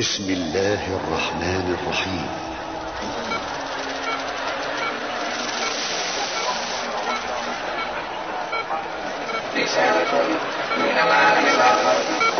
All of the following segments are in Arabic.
بسم الله الرحمن الرحيم. رسالة من العالم الآخر.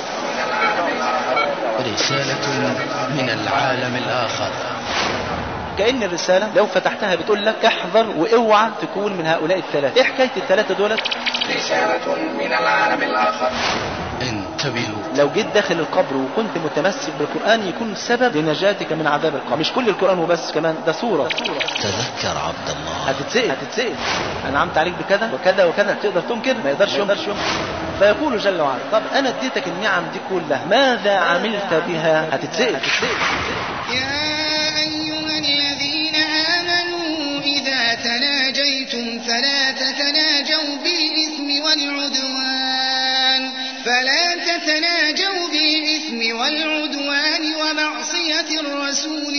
رسالة من العالم الآخر. كأن الرسالة لو فتحتها بتقول لك احذر واوعى تكون من هؤلاء الثلاثة. ايه حكاية الثلاثة دولت؟ رسالة من العالم الآخر. انتبهوا، لو جيت داخل القبر وكنت متمسك بالقرآن يكون سبب لنجاتك من عذاب القبر. مش كل القرآن وبس، كمان ده سورة. تذكر عبد الله. هتتسأل أنعمت عليك بكذا وكذا وكذا، تقدر تنكر؟ ما يقدرش ينكر. فيقول جل وعلا طب أنا اديتك النعم دي كلها، ماذا عملت بها؟ هتتسأل. يا أيها الذين آمنوا إذا تناجيتم فلا تتناجوا بالإثم والعدوان ومعصية الرسول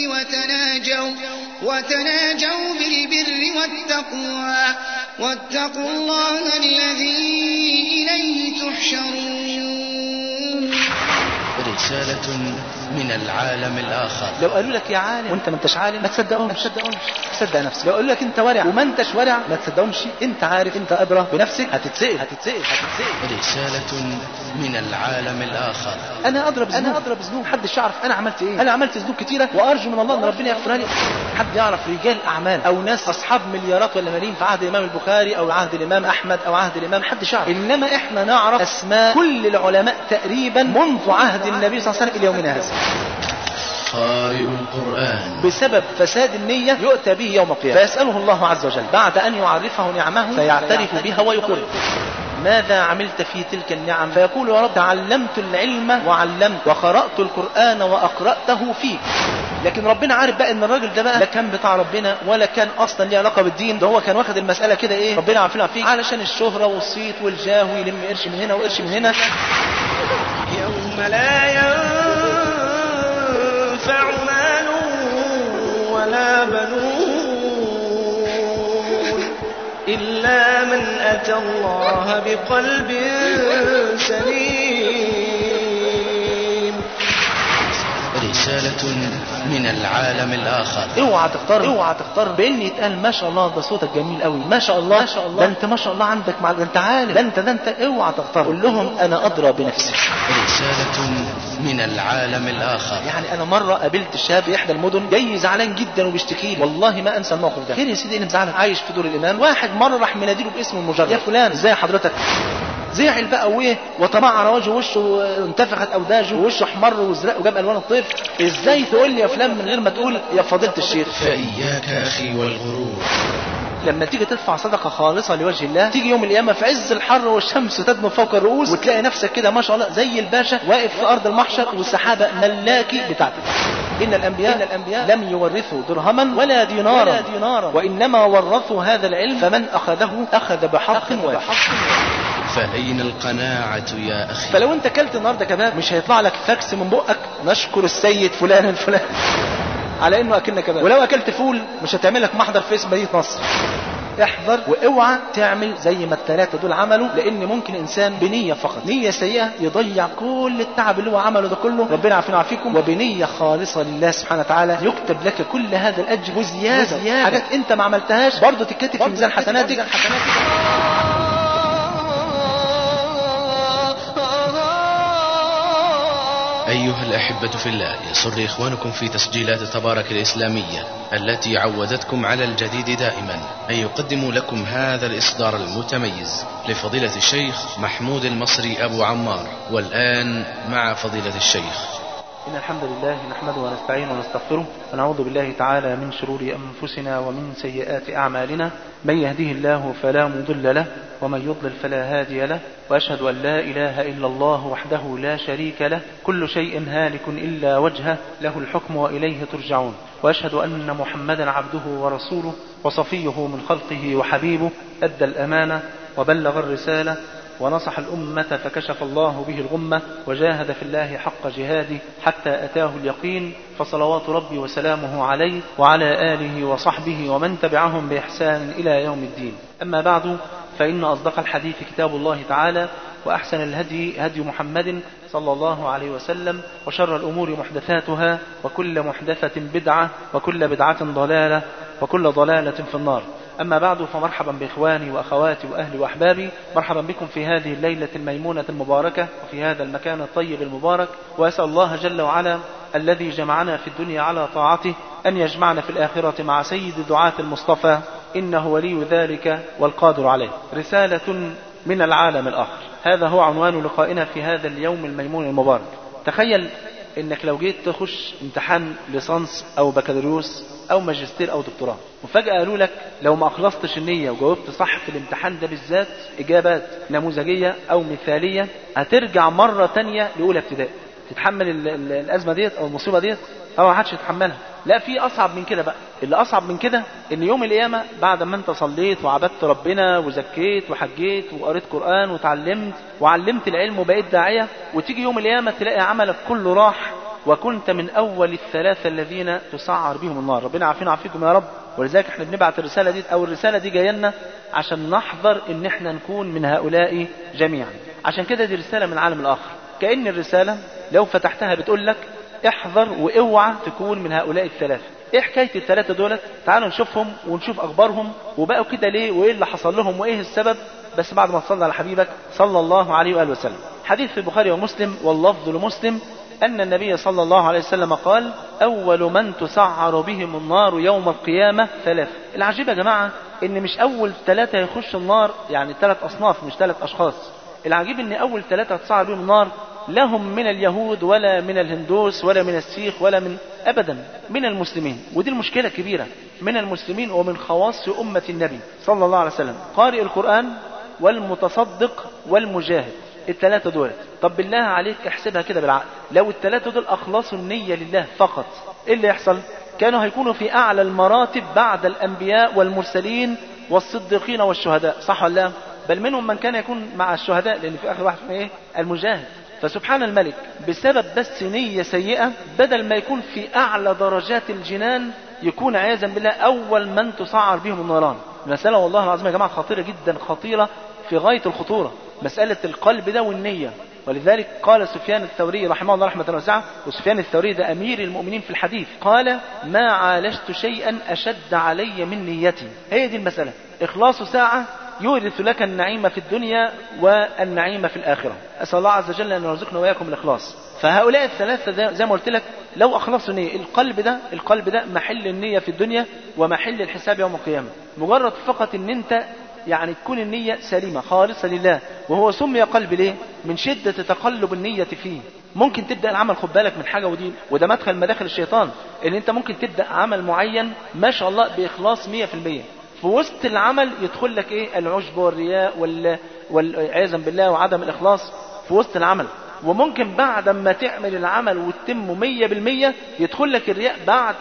وتناجوا بالبر والتقوى واتقوا الله الذي إليه تحشرون. رسالة من العالم الآخر. لو قالوا لك يا عالم وانت ما انتش عالم ما تصدقهمش، صدق نفسك. لو قالوا لك انت ورع وما انتش ورع ما تصدقهمش، انت عارف انت ادرى بنفسك. هتتسأل. رسالة من العالم الآخر. انا اضرب ذنوب محدش يعرف انا عملت ايه. انا عملت ذنوب كتيره وارجو من الله ان ربنا يغفرها لي. حد يعرف رجال اعمال او ناس اصحاب مليارات ولا ملايين في عهد الامام البخاري او عهد الامام احمد او عهد الامام؟ محدش يعرف. انما احنا نعرف اسماء كل العلماء تقريبا منذ عهد النبي صلى الله عليه وسلم الى يومنا هذا. قارئ القرآن بسبب فساد النية يؤتى به يوم القيامة فيسأله الله عز وجل بعد أن يعرفه نعمه فيعترف بها ويقر ماذا عملت في تلك النعم؟ فيقول يا رب تعلمت العلم وعلمت وقرأت القرآن وأقرأته فيك. لكن ربنا عارف بقى ان الراجل ده بقى لا كان بتاع ربنا ولا كان اصلا ليه علاقه بالدين، ده هو كان واخد المساله كده ايه، ربنا عارفينها فيك علشان الشهره والصيت والجاه ويلم قرش من هنا وقرش من هنا. يوم لا ينفع مال ولا بنون إلا من أتى الله بقلب سليم. رسالة من العالم الآخر. اوعى تختار بان يتقال ما شاء الله ده صوتك جميل قوي، ما شاء الله ده انت ما شاء الله عندك ده انت عالم، ده انت اوعى تختار. قول لهم انا ادرى بنفسي. رسالة من العالم الآخر. يعني انا مره قابلت شاب في احدى المدن جاي زعلان جدا وبيشتكي لي، والله ما انسى الموقف ده. خير يا سيدي اللي مزعلك؟ عايش في دور الامام، واحد مره راح مناديله باسمه المجرد، يا فلان ازاي حضرتك؟ زعل بقى وايه وطمع وشه انتفخت اوداجه ووشه احمر وازرق وجاب الوان الطيف. ازاي تقول لي يا فلان من غير ما تقول يا فضيله الشيخ؟ فإياك أخي والغرور. لما تيجي تدفع صدقه خالصه لوجه الله تيجي يوم القيامه في عز الحر والشمس تدنو فوق الرؤوس وتلاقي نفسك كده ما شاء الله زي الباشا واقف في ارض المحشر والسحابه ملاكي بتاعتك. إن الأنبياء لم يورثوا درهما ولا دينارا وإنما ورثوا هذا العلم فمن أخذه أخذ بحق واحد. فأين القناعة يا أخي؟ فلو أنت كلت النهارده كباب مش هيطلع لك فاكس من بقك نشكر السيد فلان الفلاني على إنه أكلنا كباب. ولو أكلت فول مش هتعمل لك محضر في اسم مدينة نصر. احذر واوعى تعمل زي ما الثلاثه دول عملوا، لان ممكن انسان بنيه فقط، نيه سيئه يضيع كل التعب اللي هو عمله ده كله. ربنا يعافينا ويعافيكم. وبنيه خالصه لله سبحانه وتعالى يكتب لك كل هذا الاجر وزياده. حاجات انت ما عملتهاش برضه تتكتب في ميزان حسناتك. أيها الأحبة في الله، يسر إخوانكم في تسجيلات تبارك الإسلامية التي عودتكم على الجديد دائما أن يقدموا لكم هذا الإصدار المتميز لفضيلة الشيخ محمود المصري أبو عمار. والآن مع فضيلة الشيخ. إن الحمد لله نحمده ونستعينه ونستغفره ونعوذ بالله تعالى من شرور أنفسنا ومن سيئات أعمالنا. من يهده الله فلا مضل له ومن يضلل فلا هادي له، وأشهد أن لا إله إلا الله وحده لا شريك له، كل شيء هالك إلا وجهه، له الحكم وإليه ترجعون. وأشهد أن محمدا عبده ورسوله وصفيه من خلقه وحبيبه، أدى الأمانة وبلغ الرسالة ونصح الأمة فكشف الله به الغمة وجاهد في الله حق جهاده حتى أتاه اليقين. فصلوات ربي وسلامه عليه وعلى آله وصحبه ومن تبعهم بإحسان إلى يوم الدين. أما بعد، فإن أصدق الحديث كتاب الله تعالى، وأحسن الهدي هدي محمد صلى الله عليه وسلم، وشر الأمور محدثاتها، وكل محدثة بدعة، وكل بدعة ضلالة، وكل ضلالة في النار. أما بعد، فمرحبا بإخواني وأخواتي وأهلي وأحبابي، مرحبا بكم في هذه الليلة الميمونة المباركة وفي هذا المكان الطيب المبارك. وأسأل الله جل وعلا الذي جمعنا في الدنيا على طاعته أن يجمعنا في الآخرة مع سيد دعاة المصطفى، إنه ولي ذلك والقادر عليه. رسالة من العالم الآخر، هذا هو عنوان لقائنا في هذا اليوم الميمون المبارك. تخيل انك لو جيت تخش امتحان ليسانس او بكالوريوس او ماجستير او دكتوراه، وفجأة قالوا لك لو ما اخلصتش النية وجاوبت صح في الامتحان ده بالذات اجابات نموذجية او مثالية، هترجع مرة تانية لأولى ابتدائي. تتحمل الازمة ديت او المصيبة ديت؟ طبعا ما حدش يتحملها. لا، في اصعب من كده بقى. اللي اصعب من كده ان يوم القيامة بعد ما انت صليت وعبدت ربنا وزكيت وحجيت وقريت قرآن وتعلمت وعلمت العلم وبقيت داعية، وتيجي يوم القيامة تلاقي عملك كله راح، وكنت من اول الثلاثة الذين تسعر بهم النار. ربنا عافينا وعافيكم يا رب. ولذلك احنا بنبعت الرسالة دي، او الرسالة دي جايه لنا عشان نحذر ان احنا نكون من هؤلاء جميعا. عشان كده دي رسالة من العالم الاخر. كأن الرسالة لو فتحتها بتقول لك احذر واوعى تكون من هؤلاء الثلاثة. ايه حكاية الثلاثة دولت؟ تعالوا نشوفهم ونشوف اخبارهم وبقوا كده ليه، وايه اللي حصل لهم، وايه السبب، بس بعد ما تصلي على حبيبك صلى الله عليه وآله وسلم. حديث في البخاري ومسلم، واللفظ لمسلم، أن النبي صلى الله عليه وسلم قال: أول من تسعر بهم النار يوم القيامة ثلاثة. العجيب يا جماعة إن مش أول ثلاثة يخش النار، يعني 3 أصناف مش 3 أشخاص. العجيب إن أول 3 تسعر بهم النار لهم من اليهود ولا من الهندوس ولا من السيخ ولا من أبدا من المسلمين. ودي المشكلة الكبيرة، من المسلمين ومن خواص أمة النبي صلى الله عليه وسلم. قارئ القرآن والمتصدق والمجاهد، ال3 دول. طب بالله عليك احسبها كده بالعقل، لو ال3 دول أخلصوا النية لله فقط، إيه اللي يحصل؟ كانوا هيكونوا في أعلى المراتب بعد الأنبياء والمرسلين والصديقين والشهداء، صح ولا لا؟ بل منهم من كان يكون مع الشهداء، لأن في آخر واحد ايه؟ المجاهد. فسبحان الملك، بسبب بس نية سيئة، بدل ما يكون في أعلى درجات الجنان، يكون عياذا بالله أول من تسعر بهم النيران. مسألة والله العظيم يا جماعة خطيرة جدا، خطيرة في غاية الخطورة، مسألة القلب ده والنية. ولذلك قال سفيان الثوري رحمه الله رحمة واسعة، وسفيان الثوري ده أمير المؤمنين في الحديث، قال: ما عالجت شيئا أشد علي من نيتي. هي دي المسألة. إخلاص ساعة يورث لك النعيم في الدنيا والنعيم في الآخرة. أسأل الله عز وجل أن يرزقنا وإياكم الإخلاص. فهؤلاء الثلاثة زي ما قلت لك، لو أخلصوا نية، القلب ده محل النية في الدنيا ومحل الحساب يوم القيامة. مجرد فقط أن أنت يعني تكون النية سليمة خالصة لله. وهو سمي قلب ليه؟ من شدة تقلب النية فيه. ممكن تبدأ العمل، خد بالك من حاجة، وده مدخل مداخل الشيطان، ان انت ممكن تبدأ عمل معين ما شاء الله بإخلاص 100%، في وسط العمل يدخل لك ايه؟ العجب والرياء والعياذ بالله وعدم الإخلاص في وسط العمل. وممكن بعد ما تعمل العمل وتتم 100% يدخل لك الرياء بعد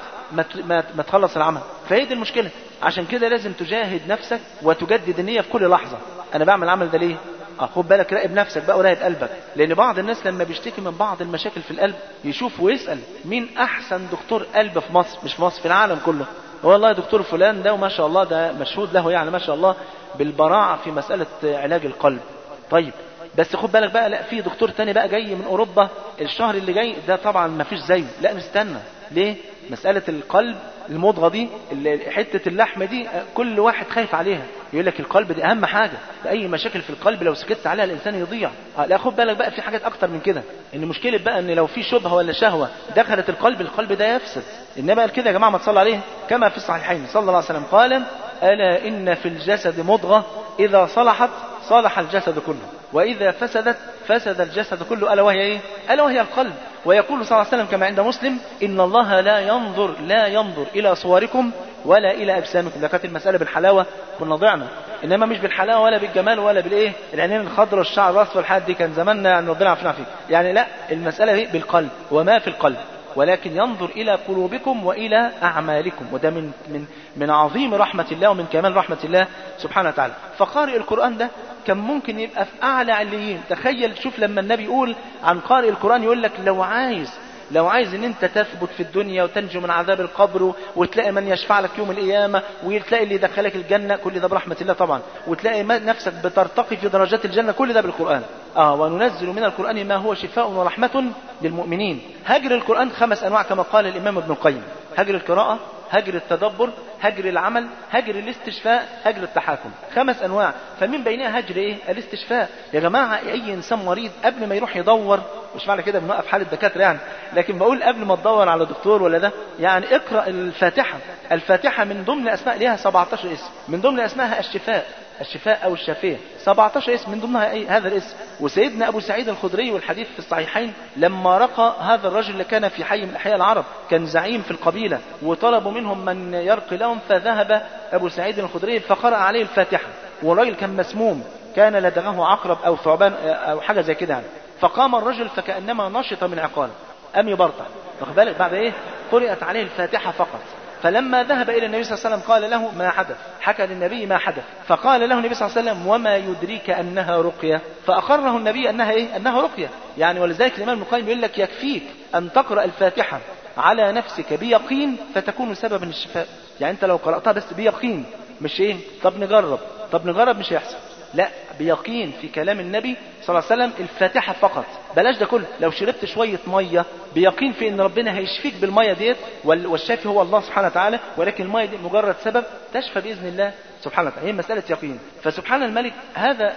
ما تخلص العمل. فهي دي المشكلة. عشان كده لازم تجاهد نفسك وتجدد النية في كل لحظة. أنا بعمل العمل ده ليه؟ خد بالك، راقب نفسك بقى وراقب قلبك. لأن بعض الناس لما بيشتكي من بعض المشاكل في القلب يشوف ويسأل مين أحسن دكتور قلب في مصر، مش في مصر، في العالم كله. والله دكتور فلان ده وما شاء الله ده مشهود له يعني ما شاء الله بالبراعة في مسألة علاج القلب. طيب بس خد بالك بقى، لا في دكتور تاني بقى جاي من أوروبا الشهر اللي جاي ده طبعا ما فيش زيه. لا نستنى. ليه؟ مسألة القلب المضغة دي، حتة اللحمة دي، كل واحد خايف عليها. يقول لك القلب دي أهم حاجة، بأي مشاكل في القلب لو سكت عليها الإنسان يضيع. لا خد بالك بقى، في حاجات أكتر من كده. إن مشكلة بقى إن لو في شبهة ولا شهوة دخلت القلب ده يفسد. إنما قال كده يا جماعة ما تصلى عليه كما في الصحيحين صلى الله عليه وسلم قال: ألا إن في الجسد مضغة إذا صلحت صلح الجسد كله، وإذا فسدت فسد الجسد كله، ألا وهي إيه؟ ألا وهي القلب. ويقول صلى الله عليه وسلم كما عند مسلم: إن الله لا ينظر إلى صوركم ولا إلى أجسامكم. ده كانت المسألة بالحلاوة كنا ضعنا، إنما مش بالحلاوة ولا بالجمال ولا بالإيه العينين الخضر والشعر الأصفر والحاجات دي، كان زماننا يعني ربنا يعافينا فيه. يعني لا، المسألة دي بالقلب وما في القلب، ولكن ينظر إلى قلوبكم وإلى أعمالكم. وده من عظيم رحمة الله ومن كمال رحمة الله سبحانه وتعالى. فقارئ القرآن ده كان ممكن يبقى في أعلى عليين. تخيل، شوف لما النبي يقول عن قارئ القرآن، يقول لك لو عايز لو عايز ان انت تثبت في الدنيا وتنجو من عذاب القبر وتلاقي من يشفع لك يوم القيامة وتلاقي اللي يدخلك الجنة، كل ده برحمة الله طبعا، وتلاقي نفسك بترتقي في درجات الجنة، كل ده بالقرآن. وننزل من القرآن ما هو شفاء ورحمة للمؤمنين. هجر القرآن 5 أنواع كما قال الإمام ابن القيم: هجر القراءة، هجر التدبر، هجر العمل، هجر الاستشفاء، هجر التحاكم. 5 أنواع، فمن بينها هجر ايه؟ الاستشفاء. يا جماعة اي انسان مريض قبل ما يروح يدور، مش معنى كده بنوقف حال الدكاترة يعني، لكن بقول قبل ما تدور على دكتور ولا ده، يعني اقرأ الفاتحة. الفاتحة من ضمن اسماء لها 17 اسم، من ضمن اسمها الشفاء، الشفاء او الشفيع، 17 اسم من ضمنها ايه؟ هذا الاسم. وسيدنا ابو سعيد الخدري والحديث في الصحيحين لما رقى هذا الرجل اللي كان في حي من احياء العرب، كان زعيم في القبيلة، وطلبوا منهم من يرقي لهم، فذهب ابو سعيد الخدري فقرأ عليه الفاتحة، والراجل كان مسموم، كان لدغه عقرب او ثعبان او حاجة زي كده يعني. فقام الرجل فكأنما نشط من عقاله، قام يبرطع، واخد بالك؟ بعد ايه؟ قرأت عليه الفاتحة فقط. فلما ذهب إلى النبي صلى الله عليه وسلم قال له ما حدث، حكى للنبي ما حدث، فقال له النبي صلى الله عليه وسلم: وما يدريك أنها رقية؟ فأقره النبي أنها إيه؟ أنها رقية يعني. ولذلك الإمام ابن القيم يقول لك: يكفيك أن تقرأ الفاتحة على نفسك بيقين فتكون سببا للشفاء. يعني أنت لو قرأتها بس بيقين، مش إيه طب نجرب مش هيحصل، لا، بيقين في كلام النبي صلى الله عليه وسلم الفاتحة فقط، بلاش ده كله. لو شربت شوية مية بيقين في ان ربنا هيشفيك بالمية ديت، والشافي هو الله سبحانه وتعالى، ولكن المية دي مجرد سبب تشفى بإذن الله سبحانه وتعالى، هي مسألة يقين. فسبحان الملك، هذا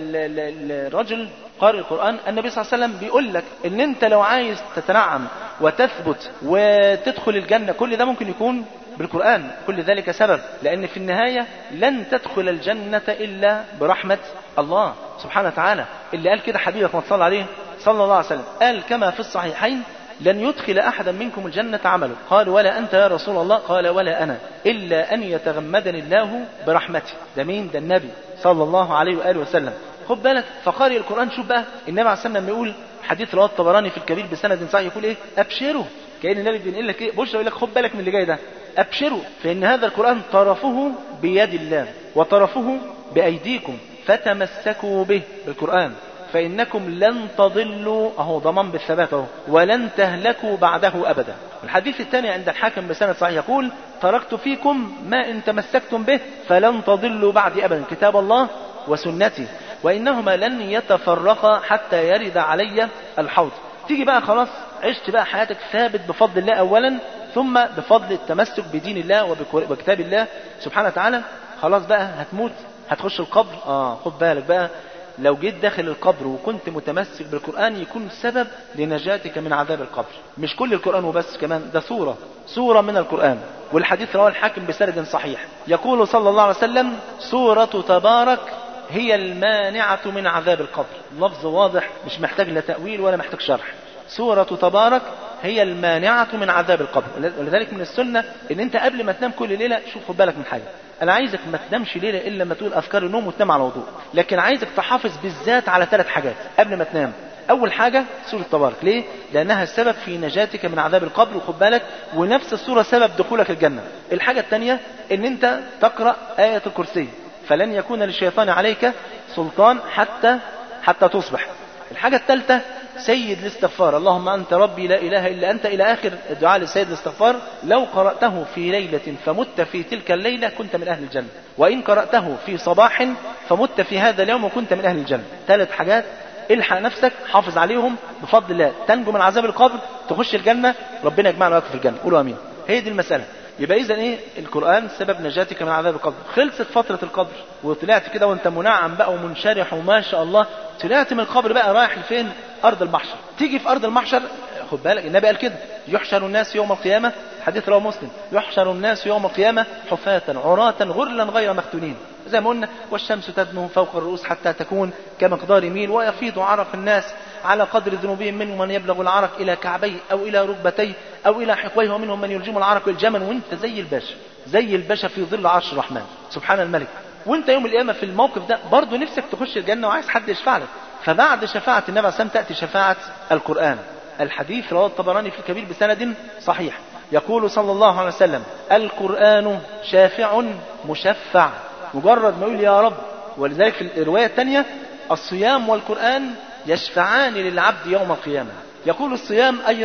الرجل قارئ القرآن، النبي صلى الله عليه وسلم بيقول لك ان انت لو عايز تتنعم وتثبت وتدخل الجنة، كل ده ممكن يكون بالقرآن، كل ذلك سبب، لأن في النهاية لن تدخل الجنة إلا برحمة الله سبحانه وتعالى. اللي قال كده حبيبك ما تصلى عليه صلى الله عليه وسلم، قال كما في الصحيحين: لن يدخل أحدا منكم الجنة عمله. قال: ولا أنت يا رسول الله؟ قال: ولا أنا، إلا أن يتغمدني الله برحمته. ده مين؟ ده النبي صلى الله عليه وآله وسلم. خد بالك، فقارئ القرآن، شوف بقى النبي عليه الصلاة والسلام يقول حديث رواه الطبراني في الكبير بسند صحيح، يقول ايه؟ أبشروا. كأن النبي بينقل لك ايه؟ بشرى، يقول لك خد بالك من اللي جاي ده، أبشروا، فإن هذا القرآن طرفه بيد الله وطرفه بأيديكم، فتمسكوا به، بالقرآن، فإنكم لن تضلوا، أهو ضمان بالثبات أهو، ولن تهلكوا بعده أبدا. الحديث الثاني عند الحاكم بسند صحيح يقول: تركت فيكم ما إن تمسكتم به فلن تضلوا بعدي أبدا، كتاب الله وسنتي، وإنهما لن يتفرقا حتى يرد علي الحوض. تيجي بقى خلاص عشت بقى حياتك ثابت بفضل الله أولا، ثم بفضل التمسك بدين الله وبكتاب الله سبحانه وتعالى، خلاص بقى هتموت، هتخش القبر. خد بالك بقى، لو جيت داخل القبر وكنت متمسك بالقرآن يكون سبب لنجاتك من عذاب القبر. مش كل القرآن وبس، كمان ده سورة من القرآن. والحديث رواه الحاكم بسند صحيح، يقول صلى الله عليه وسلم: سورة تبارك هي المانعة من عذاب القبر. لفظ واضح مش محتاج لا تأويل ولا محتاج شرح. سورة تبارك هي المانعة من عذاب القبر. ولذلك من السنة ان انت قبل ما تنام كل ليلة، شوف خد بالك من حاجة، انا عايزك ما تنامش ليلة الا لما تقول اذكار النوم وتنام على وضوء، لكن عايزك تحافظ بالذات على 3 حاجات قبل ما تنام. اول حاجة سورة تبارك، ليه؟ لانها السبب في نجاتك من عذاب القبر، وخد بالك، ونفس السورة سبب دخولك الجنة. الحاجة الثانية ان انت تقرأ آية الكرسي، فلن يكون للشيطان عليك سلطان حتى تصبح. الحاجة الثالثة سيد الاستغفار، اللهم أنت ربي لا إله إلا أنت، إلى آخر الدعاء لسيد الاستغفار. لو قرأته في ليلة فمت في تلك الليلة كنت من أهل الجنة، وإن قرأته في صباح فمت في هذا اليوم وكنت من أهل الجنة. 3 حاجات الحق نفسك، حافظ عليهم، بفضل الله تنجو من عذاب القبر، تخش الجنة، ربنا يجمعنا وياك في الجنة، قولوا آمين. هي دي المسألة. يبقى إذن إيه؟ القرآن سبب نجاتك من عذاب القبر. خلصت فترة القبر وطلعت كده وانت منعم بقى ومنشرح وما شاء الله، طلعت من القبر بقى رايح لفين؟ أرض المحشر. تيجي في أرض المحشر، خد بالك النبي قال كده: يحشر الناس يوم القيامة، حديث رواه مسلم: يحشر الناس يوم القيامة حفاة عراة غرلا غير مختونين، زي ما قلنا: والشمس تدنو فوق الرؤوس حتى تكون كمقدار ميل، ويفيض عرق الناس على قدر ذنوبهم، منهم من يبلغ العرق إلى كعبيه أو إلى ركبتيه أو إلى حقويه، ومنهم من يلجم العرق الجمل، وانت زي الباشا في ظل عرش الرحمن سبحان الملك. وانت يوم القيامة في الموقف ده برضو نفسك تخش الجنة وعايز حد يشفع لك. فبعد شفاعة النبي عليه الصلاة والسلام تأتي شفاعة القرآن. الحديث رواه الطبراني في الكبير بسند صحيح، يقول صلى الله عليه وسلم: القرآن شافع مشفع. مجرد ما يقول يا رب. ولذلك في الرواية الثانية: الصيام والقرآن يشفعان للعبد يوم القيامة. يقول الصيام: أي رب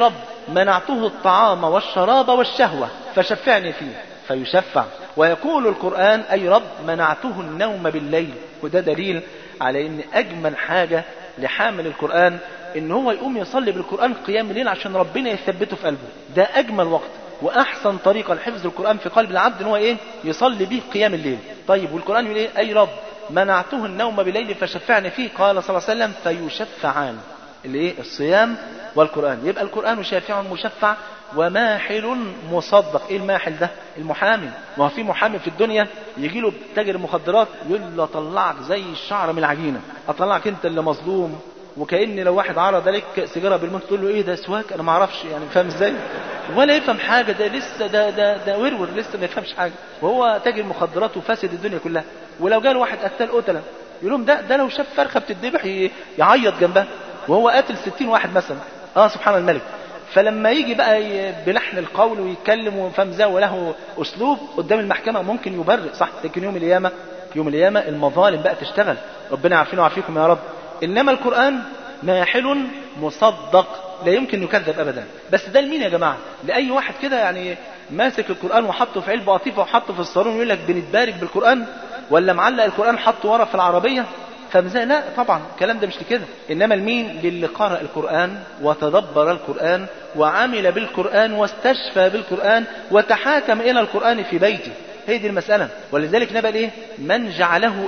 منعته الطعام والشراب والشهوة فشفعني فيه فيشفع. ويقول القرآن أي رب منعته النوم بالليل. وده دليل على أن أجمل حاجة لحامل القرآن ان هو يقوم يصلي بالقرآن قيام الليل عشان ربنا يثبته في قلبه. ده اجمل وقت واحسن طريقة لحفظ القرآن في قلب العبد ان هو ايه؟ يصلي به قيام الليل. طيب والقرآن يقول ايه؟ اي رب منعته النوم بالليل فشفعني فيه. قال صلى الله عليه وسلم فيشفعان. اللي ايه؟ الصيام والقرآن. يبقى القرآن شافع مشفع وماحل مصدق. ايه الماحل ده؟ المحامي. ما هو في محامي في الدنيا يجي له تاجر مخدرات يقول له اطلعك زي الشعر من العجينة، اطلعك انت اللي مظلوم. وكأن لو واحد عرض عليك سيجاره بالموت تقول له ايه ده؟ سواك؟ انا ما اعرفش يعني، فاهم ازاي؟ ولا يفهم حاجه، ده لسه ده ورور، لسه ما يفهمش حاجه، وهو تاجر مخدرات وفاسد الدنيا كلها. ولو جاء واحد قتال قتله يقول لهم ده لو شاف فرخه بتذبح يعيط جنبها، وهو قاتل 60 واحد مثلا. سبحان الملك. فلما يجي بقى بلحن القول ويتكلم وفهم ازاي وله اسلوب قدام المحكمه ممكن يبرئ، صح؟ لكن يوم القيامه المظالم بقى تشتغل. ربنا يعافينا ويعافيكم يا رب. إنما القرآن ماحل مصدق لا يمكن يكذب أبدا. بس ده لمين يا جماعة؟ لأي واحد كده يعني ماسك القرآن وحطه في علبة قطيفة وحطه في الصالون يقول لك بنتبارك بالقرآن، ولا معلق القرآن حطه ورا في العربية فمزاي؟ لا طبعا الكلام ده مش لكده. إنما لمين؟ للي قرأ القرآن وتدبر القرآن وعمل بالقرآن واستشفى بالقرآن وتحاكم إلى القرآن في بيته. هي دي المسألة. ولذلك نبقى ايه؟ من جعله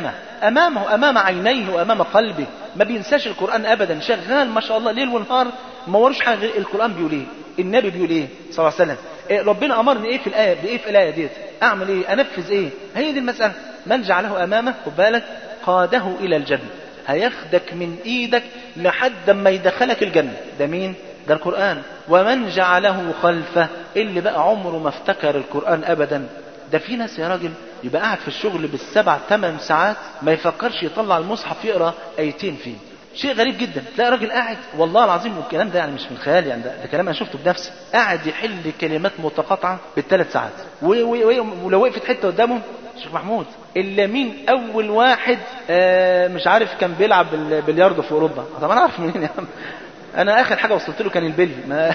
أمام عينيه وأمام قلبه. ما بينساش القرآن أبدا، شغال ما شاء الله ليل ونهار ما وروش حاجة غير القرآن. بيقول ايه؟ النبي بيقول ايه صلى الله عليه وسلم؟ ربنا أمرني ايه في الآية؟ بإيه في الآية ديت؟ أعمل ايه؟ أنفذ ايه؟ هي دي المسألة. من جعله أمامه خد بالك قاده إلى الجنة، هياخدك من إيدك لحد ما يدخلك الجنة. ده مين؟ ده القرآن. ومن جعله خلفه، اللي بقى عمره ما افتكر القرآن أبدا. ده في ناس يا راجل يبقى قاعد في الشغل بال7-8 ساعات ما يفكرش يطلع المصحف يقرأ آيتين فيه. شيء غريب جدا. تلاقي راجل قاعد والله العظيم، والكلام ده يعني مش من خيال، يعني ده كلام انا شفته بنفسي، قاعد يحل كلمات متقاطعه بال3 ساعات. ولو وقفت حته قدامه شيخ محمود الا مين اول واحد مش عارف كان بيلعب بالبلياردو في اوروبا. طب انا عارف منين يا عم؟ انا اخر حاجه وصلت له كان البلي، ما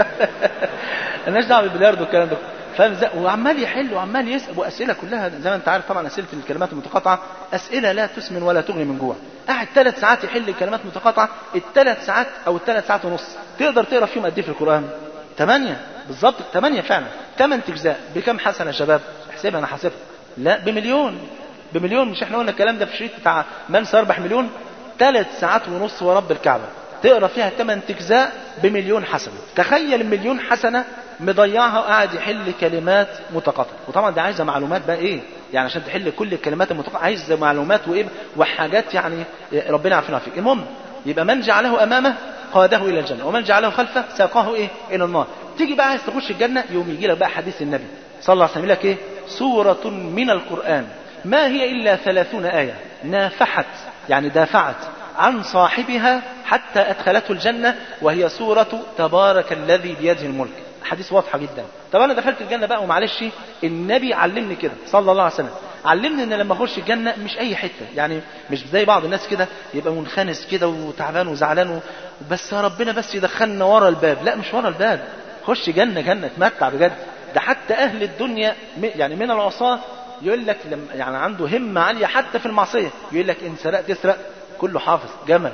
انا دعوه بالبلياردو والكلام ده. وعمال يحل وعمال يسأل، وأسئلة كلها زي ما انت عارف طبعا أسئلة الكلمات المتقاطعة أسئلة لا تسمن ولا تغني من جوع. قاعد 3 ساعات يحل الكلمات المتقاطعة. ال3 ساعات أو ال3 ساعات ونص تقدر تقرأ فيهم قد ايه في القرآن؟ 8 بالظبط. 8 فعلا. 8 أجزاء بكم حسنة يا شباب؟ احسبها، أنا حاسبها. لا بمليون. مش احنا قلنا الكلام ده في شريط بتاع من سيربح مليون؟ 3 ساعات ونص ورب الكعبة تقرأ فيها 8 أجزاء ب1,000,000 حسنة. تخيل 1,000,000 حسنة مضيعها وقاعد يحل كلمات متقاطعة. وطبعا ده عايزة معلومات بقى ايه يعني عشان تحل كل الكلمات المتقاطعة، عايزة معلومات وايه وحاجات يعني ربنا يعافينا فيك. المهم يبقى من جعله أمامه قاده إلى الجنة، ومن جعله خلفه ساقاه ايه؟ إلى النار. تيجي بقى عايز تخش الجنة، يوم يجي لك بقى حديث النبي صلى الله عليه وسلم لك ايه؟ سورة من القرآن ما هي إلا 30 آية نافحت يعني دافعت عن صاحبها حتى أدخلته الجنة، وهي سورة تبارك الذي بيده الملك. حديث واضحة جدا. طب أنا دخلت الجنة بقى ومعلش النبي علمني كده صلى الله عليه وسلم، علمني ان لما اخش الجنة مش اي حتة، يعني مش زي بعض الناس كده يبقى منخنس كده وتعبان وزعلان بس يا ربنا بس يدخلنا ورا الباب. لا مش ورا الباب، خش جنة تمتع بجد. ده حتى اهل الدنيا يعني من العصاة يقول لك يعني عنده همة عالية حتى في المعصية، يقول لك ان سرقت تسرق كله حافظ جمل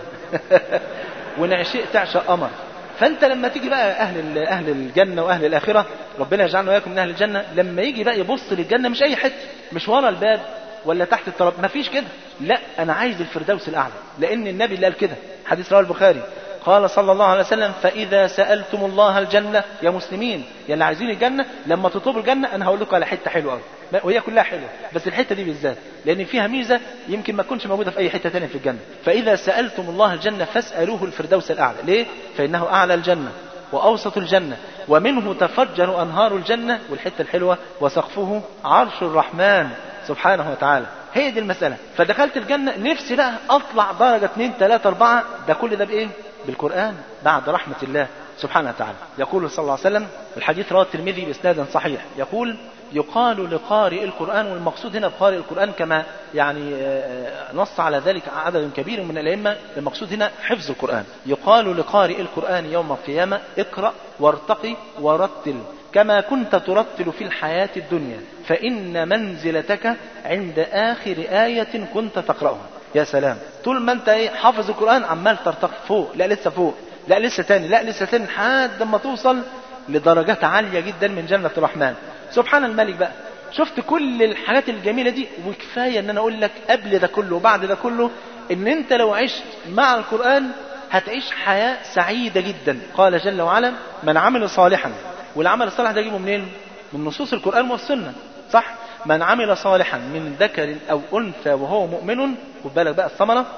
وان عشقت تعشق قمر. فانت لما تيجي بقى اهل الجنة واهل الاخرة، ربنا يجعلنا واياكم من اهل الجنة، لما يجي بقى يبص للجنة مش اي حته، مش ورا الباب ولا تحت التراب، ما فيش كده. لا انا عايز الفردوس الاعلى، لان النبي اللي قال كده، حديث رواه البخاري، قال صلى الله عليه وسلم: فاذا سالتم الله الجنة يا مسلمين، يا اللي عايزين الجنة، لما تطلبوا الجنة انا هقول لكم على حته حلوه قوي، وهي كلها حلوه بس الحته دي بالذات لان فيها ميزه يمكن ما تكونش موجوده في اي حته ثانيه في الجنه. فاذا سالتم الله الجنة فاسالوه الفردوس الاعلى. ليه؟ فانه اعلى الجنة واوسط الجنة ومنه تفجر انهار الجنة، والحته الحلوه وسقفه عرش الرحمن سبحانه وتعالى. هي دي المسألة. فدخلت الجنة نفسي بقى اطلع درجة 2 3 4، ده كل ده بايه؟ بالقرآن بعد رحمة الله سبحانه وتعالى. يقول صلى الله عليه وسلم، الحديث رواه الترمذي بإسناد صحيح، يقول يقال لقارئ القرآن، والمقصود هنا بقارئ القرآن كما يعني نص على ذلك عدد كبير من الأئمة، المقصود هنا حفظ القرآن. يقال لقارئ القرآن يوم القيامة اقرأ وارتقي ورتل كما كنت ترتل في الحياة الدنيا، فإن منزلتك عند آخر آية كنت تقرأها. يا سلام، طول ما انت حافظ القرآن عمال ترتقي فوق، لا لسه فوق، لا لسه تاني، لا لسه تاني، لحد ما توصل لدرجات عالية جدا من جنة الرحمن. سبحان الملك بقى. شفت كل الحاجات الجميلة دي، وكفاية ان انا اقول لك قبل ده كله وبعد ده كله ان انت لو عشت مع القرآن هتعيش حياة سعيدة جدا. قال جل وعلا من عمل صالحا، والعمل الصالح ده يجيبه منين؟ من نصوص القرآن والسنة، صح؟ من عمل صالحا من ذكر أو أنثى وهو مؤمن، خد بالك بقى الثمرة،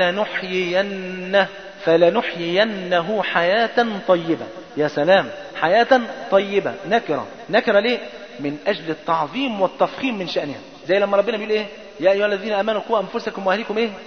فلنحيينه حياة طيبة. يا سلام، حياة طيبة، نكرة ليه؟ من أجل التعظيم والتفخيم من شأنها. زي لما ربنا بيقول إيه؟ يا أيها الذين آمنوا قوا أنفسكم وأهليكم إيه؟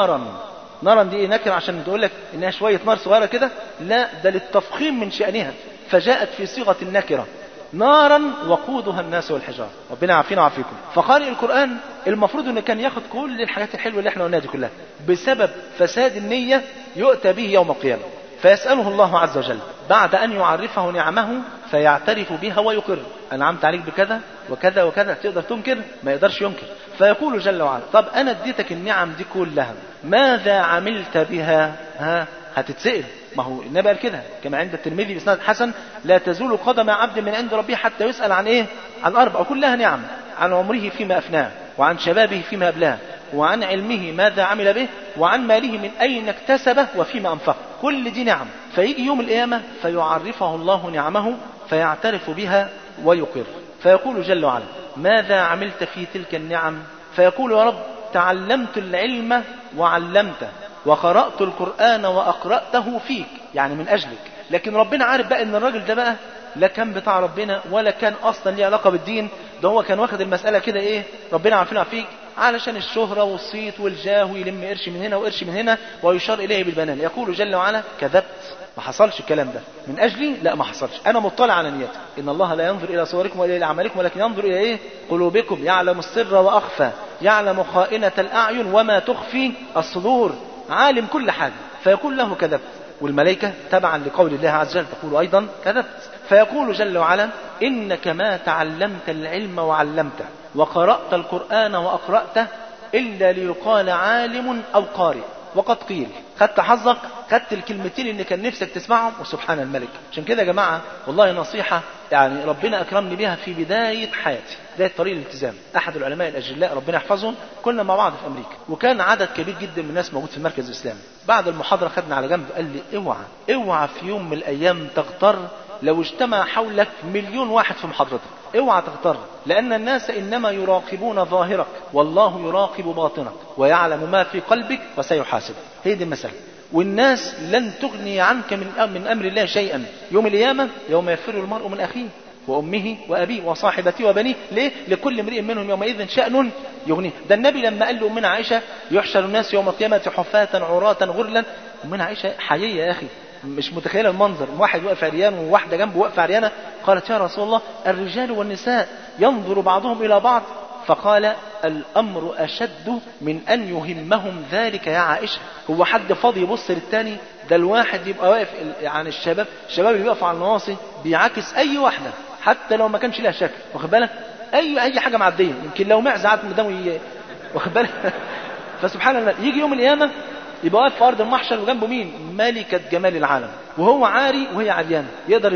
نارا دي إيه؟ نكرة عشان تقول لك إنها شوية نار صغيرة كده؟ لا، ده للتفخيم من شأنها، فجاءت في صيغة النكرة، نارا وقودها الناس والحجار. ربنا يعافينا ويعافيكم. فقارئ القرآن المفروض انه كان ياخد كل الحاجات الحلوة اللي احنا قلناها دي كلها، بسبب فساد النية يؤتى به يوم القيامة، فيسأله الله عز وجل بعد أن يعرفه نعمه فيعترف بها ويقر. أنعمت عليك بكذا وكذا وكذا، تقدر تنكر؟ ما يقدرش ينكر. فيقول جل وعلا طب أنا اديتك النعم دي كلها، ماذا عملت بها؟ هتتسئل. ما هو النبي قال كده كما عند الترمذي بإسناد حسن، لا تزول قدم عبد من عند ربه حتى يسأل عن إيه؟ عن أربع، وكلها نعم: عن عمره فيما أفناه، وعن شبابه فيما أبلاه، وعن علمه ماذا عمل به، وعن ماله من أين اكتسبه وفيما أنفقه. كل دي نعم. فيجي يوم القيامة فيعرفه الله نعمه فيعترف بها ويقر، فيقول جل وعلا ماذا عملت في تلك النعم؟ فيقول يا رب تعلمت العلم وعلمته، وقرأت القرآن وأقرأته فيك، يعني من أجلك. لكن ربنا عارف بقى ان الراجل ده بقى لا كان بتاع ربنا ولا كان اصلا ليه علاقة بالدين، ده هو كان واخد المسألة كده ايه، ربنا عارفينها فيك علشان الشهرة والصيت والجاه، ويلم قرش من هنا وقرش من هنا ويشار اليه بالبنان. يقول جل وعلا كذبت، ما حصلش الكلام ده من اجلي، لا ما حصلش، انا مطلع على نيتي. ان الله لا ينظر الى صوركم ولا الى اعمالكم ولكن ينظر الى ايه؟ قلوبكم، يعلم السر واخفى، يعلم خائنة الاعين وما تخفي الصدور، عالم كل حاجة. فيقول له كذبت. والملائكة تبعا لقول الله عز وجل تقول أيضا كذبت. فيقول جل وعلا إنك ما تعلمت العلم وعلمته وقرأت القرآن وأقرأته إلا ليقال عالم أو قارئ، وقد قيل. خدت حظك، خدت الكلمتين اللي كان نفسك تسمعهم، وسبحان الملك. عشان كده يا جماعة والله نصيحة يعني ربنا أكرمني بها في بداية حياتي، بداية طريق الالتزام. أحد العلماء الأجلاء ربنا يحفظهم، كنا مع بعض في أمريكا، وكان عدد كبير جدا من الناس موجود في المركز الإسلامي. بعد المحاضرة خدنا على جنب، قال لي اوعى في يوم من الأيام تغتر لو اجتمع حولك 1,000,000 واحد في محاضرتك، اوعى تغتر، لأن الناس إنما يراقبون ظاهرك والله يراقب باطنك ويعلم ما في قلبك وسيحاسب. هي دي المسألة. والناس لن تغني عنك من أمر الله شيئا يوم القيامة، يوم يفر المرء من أخيه وأمه وأبيه وصاحبته وبنيه. ليه؟ لكل امرئ منهم يومئذ شأن يغنيه. ده النبي لما قال له أمنا عائشة يحشر الناس يوم القيامة حفاة عراة غرلا، أمنا عائشة حيية يا أخي، مش متخيلة المنظر، واحد واقف عريان وواحدة جنبه واقفة عريانة. قالت يا رسول الله الرجال والنساء ينظر بعضهم إلى بعض، فقال الأمر أشد من أن يهمهم ذلك يا عائشة. هو حد فاضي يبص للتاني؟ ده الواحد يبقى واقف، يعني الشباب اللي بيقفوا على النواصي بيعاكس أي واحدة حتى لو ما كانش لها شكل، واخد بالك؟ أي حاجة معدية، يمكن لو معزة عاد من قدامه، واخد بالك؟ فسبحان الله يجي يوم القيامة يبقى واقف في أرض المحشر وجنبه مين؟ ملكة جمال العالم، وهو عاري وهي عريانة. يقدر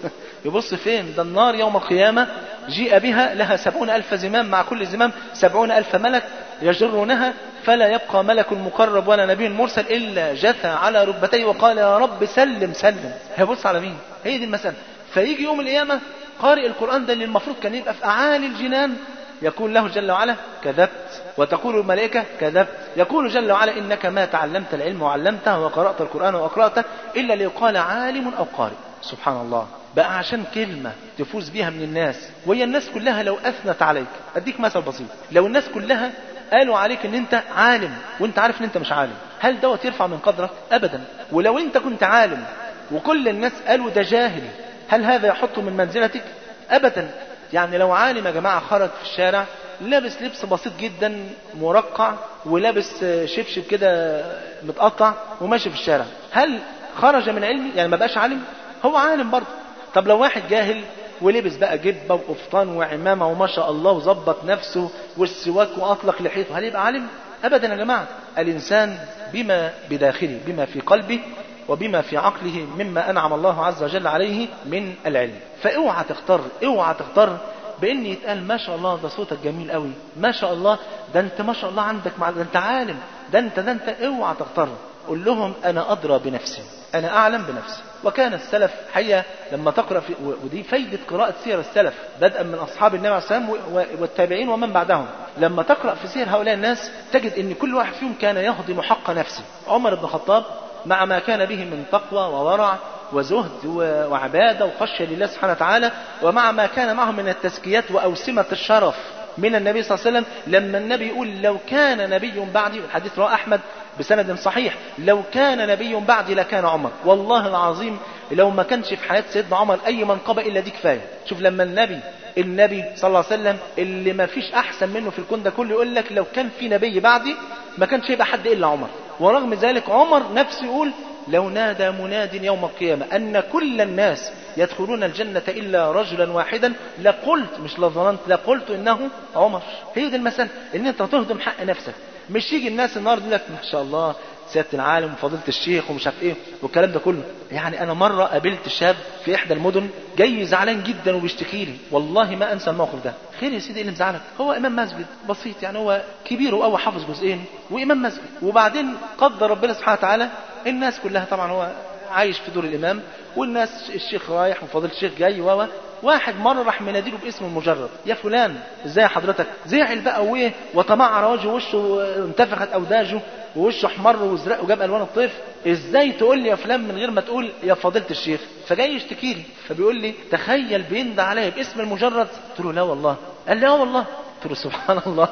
يبص فين؟ ده النار يوم القيامة جيء بها لها 70,000 زمام، مع كل زمام 70,000 ملك يجرونها، فلا يبقى ملك مقرب ولا نبي مرسل إلا جثى على ركبتيه وقال يا رب سلم سلم. هيبص على مين؟ هي دي المسألة. فيجي يوم القيامة قارئ القرآن ده اللي المفروض كان يبقى في أعالي الجنان، يقول له جل وعلا كذبت، وتقول الملائكة كذبت. يقول جل وعلا إنك ما تعلمت العلم وعلمته وقرأت القرآن وأقرأته إلا ليقال عالم أو قارئ. سبحان الله. بقى عشان كلمة تفوز بيها من الناس، وهي الناس كلها لو أثنت عليك، أديك مثل بسيط، لو الناس كلها قالوا عليك ان انت عالم وانت عارف ان انت مش عالم، هل دوت يرفع من قدرك؟ ابدا. ولو انت كنت عالم وكل الناس قالوا ده جاهل، هل هذا يحطه من منزلتك؟ أبدا. يعني لو عالم يا جماعة خرج في الشارع لابس لبس بسيط جدا مرقع ولابس شبشب كده متقطع وماشي في الشارع، هل خرج من علمي؟ يعني ما بقاش عالم؟ هو عالم برضه. طب لو واحد جاهل ولبس بقى جبة وقفطان وعمامة وما شاء الله وظبط نفسه والسواك وأطلق لحيته، هل يبقى عالم؟ أبدا يا جماعة. الإنسان بما بداخله، بما في قلبه وبما في عقله مما أنعم الله عز وجل عليه من العلم. فاوعى تغتر بأن يتقال ما شاء الله ده صوتك جميل قوي، ما شاء الله ده انت ما شاء الله عندك ده انت عالم، ده انت اوعى تغتر. قل لهم أنا أدرى بنفسي، أنا أعلم بنفسي. وكان السلف حقيقة لما تقرأ ودي فايدة قراءة سير السلف بدءا من أصحاب النبي عليه الصلاة والسلام والتابعين ومن بعدهم، لما تقرأ في سير هؤلاء الناس تجد أن كل واحد فيهم كان يهضم حق نفسه. عمر بن الخطاب مع ما كان به من تقوى وورع وزهد وعبادة وخشية لله سبحانه وتعالى، ومع ما كان معه من التزكيات وأوسمة الشرف من النبي صلى الله عليه وسلم، لما النبي يقول لو كان نبي بعدي، الحديث رواه أحمد بسند صحيح، لو كان نبي بعدي لكان عمر. والله العظيم لو ما كانش في حياة سيدنا عمر أي منقبة إلا دي كفاية. شوف لما النبي صلى الله عليه وسلم اللي ما فيش أحسن منه في الكون ده كله يقول لك لو كان في نبي بعدي ما كانش يبقى حد إلا عمر، ورغم ذلك عمر نفسه يقول لو نادى مناد يوم القيامة أن كل الناس يدخلون الجنة إلا رجلا واحدا لقلت، مش لظننت، لقلت إنه عمر. هي دي المسألة، إن أنت تهضم حق نفسك. مش يجي الناس النهارده يقول لك ما شاء الله سيادة العالم وفضيلة الشيخ ومش عارف ايه والكلام ده كله. يعني انا مرة قابلت شاب في احدى المدن جاي زعلان جدا وبيشتكي لي، والله ما انسى الموقف ده. خير يا سيدي ايه اللي مزعلك؟ هو امام مسجد بسيط، يعني هو كبير وقوي حافظ جزئين وامام مسجد، وبعدين قدر ربنا سبحانه وتعالى الناس كلها طبعا هو عايش في دور الامام والناس الشيخ رايح وفضيلة الشيخ جاي واحد مرة راح مناديله باسم المجرد، يا فلان ازاي حضرتك؟ زعل بقى وايه وتمعر وجهه ووشه انتفخت اوداجه ووشه احمر وازرق وجاب الوان الطيف، ازاي تقول لي يا فلان من غير ما تقول يا فضيلة الشيخ؟ فجاي يشتكي لي فبيقول لي تخيل بيندى عليا باسم المجرد. قلت له لا والله. قال لي اه والله. قلت له سبحان الله،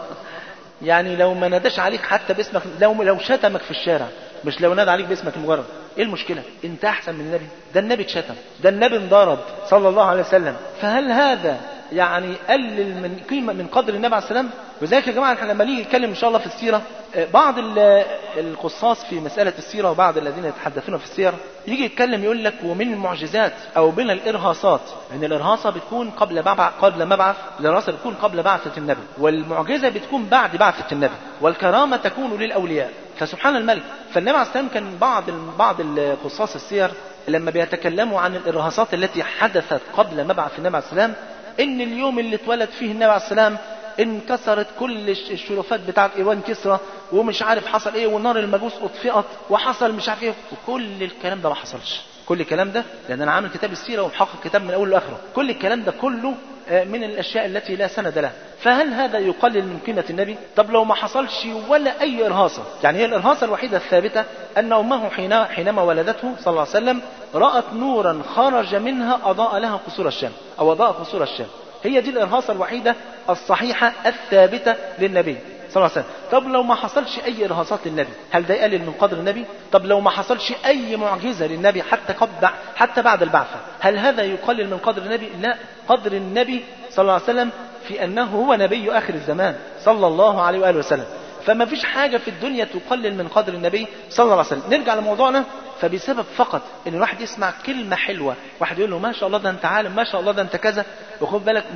يعني لو ما ناداش عليك حتى باسمك، لو شتمك في الشارع مش لو نادى عليك باسمك المجرد، ايه المشكلة؟ انت احسن من النبي، ده النبي اتشتم، ده النبي انضرب صلى الله عليه وسلم. فهل هذا يعني قلل من قيمة من قدر النبي عليه السلام؟ وذلك يا جماعة احنا لما نيجي نتكلم ان شاء الله في السيرة، بعض القصاص في مسألة السيرة وبعض الذين يتحدثون في السير يجي يتكلم يقول لك ومن المعجزات او من الارهاصات، ان الارهاصة بتكون قبل مبعث، الارهاصة بتكون قبل بعثة النبي، والمعجزة بتكون بعد بعثة النبي، والكرامة تكون للأولياء. فسبحان الملك. فالنبي عليه السلام كان بعض القصاص السير لما بيتكلموا عن الارهاصات التي حدثت قبل مبعث النبي عليه السلام، ان اليوم اللي اتولد فيه النبي عليه السلام انكسرت كل الشرفات بتاعت ايوان كسرى ومش عارف حصل ايه، والنار المجوس اطفئت وحصل مش عارف ايه، وكل الكلام ده ما حصلش. كل الكلام ده لان انا عامل كتاب السيره ومحقق كتاب من اوله لاخره، كل الكلام ده كله من الاشياء التي لا سند لها. فهل هذا يقلل من قيمه النبي؟ طب لو ما حصلش ولا اي ارهاصه، يعني هي الارهاصه الوحيده الثابته ان امه حينما ولدته صلى الله عليه وسلم رات نورا خرج منها اضاء لها قصور الشام او اضاء قصور الشام. هي دي الارهاصه الوحيده الصحيحه الثابته للنبي صلى الله عليه وسلم. طب لو ما حصلش اي ارهاصات للنبي هل ده يقلل من قدر النبي؟ طب لو ما حصلش اي معجزه للنبي حتى بعد البعثه هل هذا يقلل من قدر النبي؟ لا، قدر النبي صلى الله عليه وسلم في انه هو نبي اخر الزمان صلى الله عليه واله وسلم. فما فيش حاجه في الدنيا تقلل من قدر النبي صلى الله عليه وسلم. نرجع لموضوعنا. فبسبب فقط ان الواحد يسمع كلمه حلوه، واحد يقول له ما شاء الله ده انت عالم، ما شاء الله ده انت كذا، وخد بالك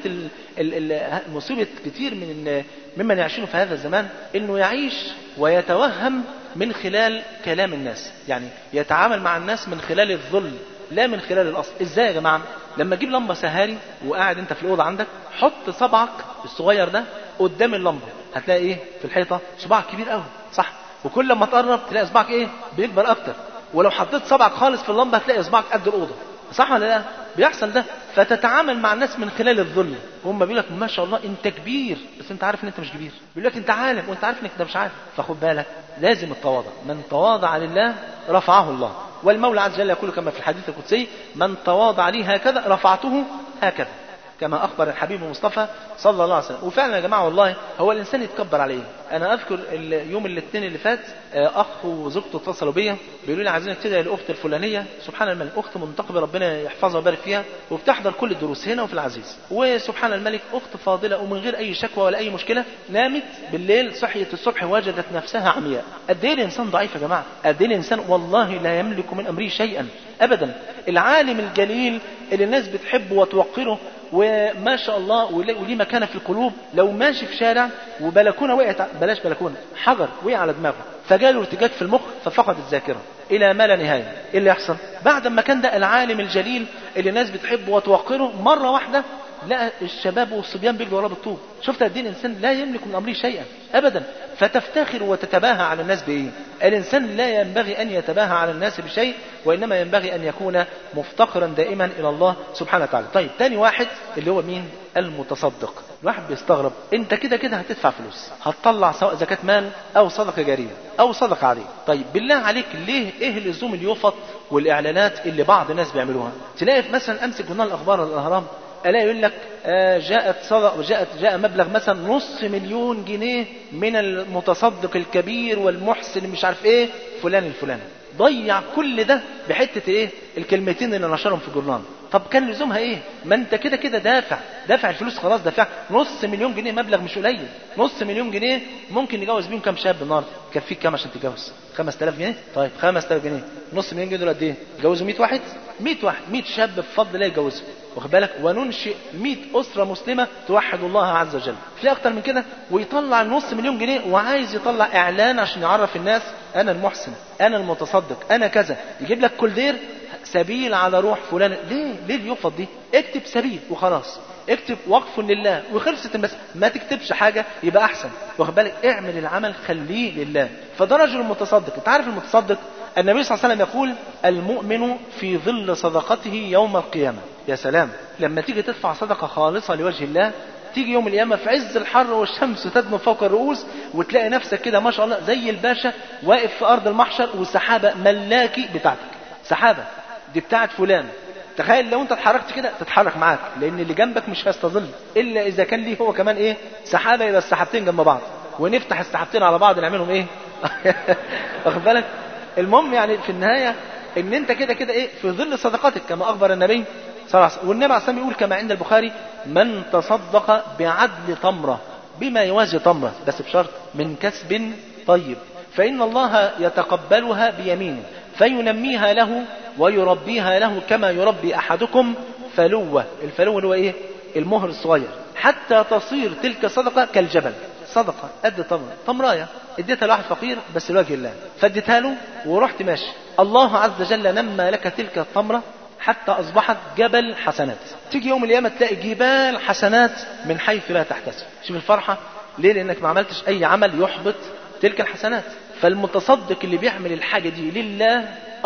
مصيبه كتير ممن يعيشون في هذا الزمان انه يعيش ويتوهم من خلال كلام الناس، يعني يتعامل مع الناس من خلال الظل لا من خلال الاصل. ازاي يا جماعه؟ لما تجيب لمبه سهاري وقاعد انت في الاوضه عندك، حط صبعك الصغير ده قدام اللمبه، هتلاقي ايه في الحيطه؟ صباعك كبير قوي، صح؟ وكل ما تقرب تلاقي صباعك ايه؟ بيكبر اكتر. ولو حطيت صبعك خالص في اللمبه هتلاقي صباعك قد الاوضه، صح ولا لا؟ بيحصل ده. فتتعامل مع الناس من خلال الظل، هم بيقول لك ما شاء الله انت كبير، بس انت عارف ان انت مش كبير. بيقول لك انت عالم وانت عارف انك انت مش عارف. فخد بالك، لازم التواضع. من تواضع لله رفعه الله. والمولى عز وجل يقول كما في الحديث القدسي من تواضع لي هكذا رفعته هكذا. كما أخبر الحبيب المصطفى صلى الله عليه وسلم. وفعلا يا جماعة والله هو الإنسان يتكبر عليه. أنا أذكر يوم الاثنين اللي فات أخ وزوجته اتصلوا بيا بيقولوا لي عايزينك تدعي الأخت الفلانية، سبحان الملك أخت منتقبة ربنا يحفظها ويبارك فيها وبتحضر كل الدروس هنا وفي العزيز، وسبحان الملك أخت فاضلة ومن غير أي شكوى ولا أي مشكلة نامت بالليل صحيت الصبح وجدت نفسها عمياء. قد إيه الإنسان ضعيف يا جماعة، قد إيه الإنسان والله لا يملك من أمره شيئا أبدا. العالم الجليل اللي الناس بتحبه وتوقره وما شاء الله وليه مكانه في القلوب، لو ماشي في شارع وبلكونه وقعت، بلاش بلكونه، حجر وقع على دماغه فجاله ارتجاج في المخ ففقد الذاكره الى ما لا نهايه. ايه اللي يحصل بعد ما كان ده العالم الجليل اللي الناس بتحبه وتوقره، مره واحده لقى الشباب والصبيان بيجروا وراه بالطوب. شفت قد ايه الانسان لا يملك من امره شيئا ابدا، فتفتخر وتتباهى على الناس بايه؟ الانسان لا ينبغي ان يتباهى على الناس بشيء، وانما ينبغي ان يكون مفتقرا دائما الى الله سبحانه وتعالى. طيب تاني واحد اللي هو مين؟ المتصدق. الواحد بيستغرب، انت كده كده هتدفع فلوس، هتطلع سواء زكاة مال او صدقة جارية او صدقة عادية. طيب بالله عليك ليه ايه اللزوم اليوفط والاعلانات اللي بعض الناس بيعملوها؟ تلاقي مثلا امسك جورنال الاخبار الاهرام الاقي يقول لك جاء مبلغ مثلا $500,000 جنيه من المتصدق الكبير والمحسن مش عارف ايه فلان الفلاني. ضيع كل ده بحته ايه؟ الكلمتين اللي نشرهم في الجورنال. طب كان لزومها ايه؟ ما انت كده كده دافع الفلوس خلاص، دافع $500,000 جنيه، مبلغ مش قليل. $500,000 جنيه ممكن يجوز بيهم كام شاب النهارده؟ كفيك كام عشان تتجوز؟ 5000 جنيه. طيب 5000 جنيه $500,000 جنيه قد ايه؟ يجوزوا 100 واحد؟ 100 واحد، 100 شاب بفضل الله يتجوزوا، واخد بالك؟ وننشئ 100 اسره مسلمه توحد الله عز وجل. في اكتر من كده؟ ويطلع $500,000 جنيه وعايز يطلع اعلان عشان يعرف الناس انا المحسن، انا المتصدق، انا كذا، يجيب لك كل دير سبيل على روح فلان. ليه اليوفط دي؟ اكتب سبيل وخلاص، اكتب وقف لله وخلصت المسألة. ما تكتبش حاجة يبقى احسن، واخد بالك؟ اعمل العمل خليه لله. فده رجل المتصدق. انت عارف المتصدق النبي صلى الله عليه وسلم يقول المؤمن في ظل صدقته يوم القيامة. يا سلام لما تيجي تدفع صدقة خالصة لوجه الله، تيجي يوم القيامة في عز الحر والشمس تدنو فوق الرؤوس وتلاقي نفسك كده ما شاء الله زي الباشا واقف في أرض المحشر وسحابة ملاكي بتاعتك، سحابة دي بتاعت فلان. تخيل لو انت اتحركت كده تتحرك معاك، لان اللي جنبك مش هيستظل الا اذا كان ليه هو كمان ايه؟ سحابة. يبقى السحابتين جنب بعض ونفتح السحابتين على بعض نعملهم ايه؟ واخد بالك؟ المهم يعني في النهاية ان انت كده كده ايه؟ في ظل صدقاتك كما اخبر النبي صلى الله عليه وسلم. والنبي عليه الصلاة والسلام يقول كما عند البخاري من تصدق بعدل تمرة، بما يوازي تمرة بس بشرط من كسب طيب، فإن الله يتقبلها بيمينه فينميها له ويربيها له كما يربي أحدكم فلوة. الفلوة اللي هو إيه؟ المهر الصغير، حتى تصير تلك صدقة كالجبل. صدقة قد تمراية اديتها لواحد فقير بس لوجه الله، فاديتها له ورحت ماشي، الله عز وجل نمى لك تلك التمرة حتى أصبحت جبل حسنات. تيجي يوم القيامة تلاقي جبال حسنات من حيث لا تحتسب. شوف الفرحة ليه؟ لأنك ما عملتش أي عمل يحبط تلك الحسنات. فالمتصدق اللي بيعمل الحاجة دي لله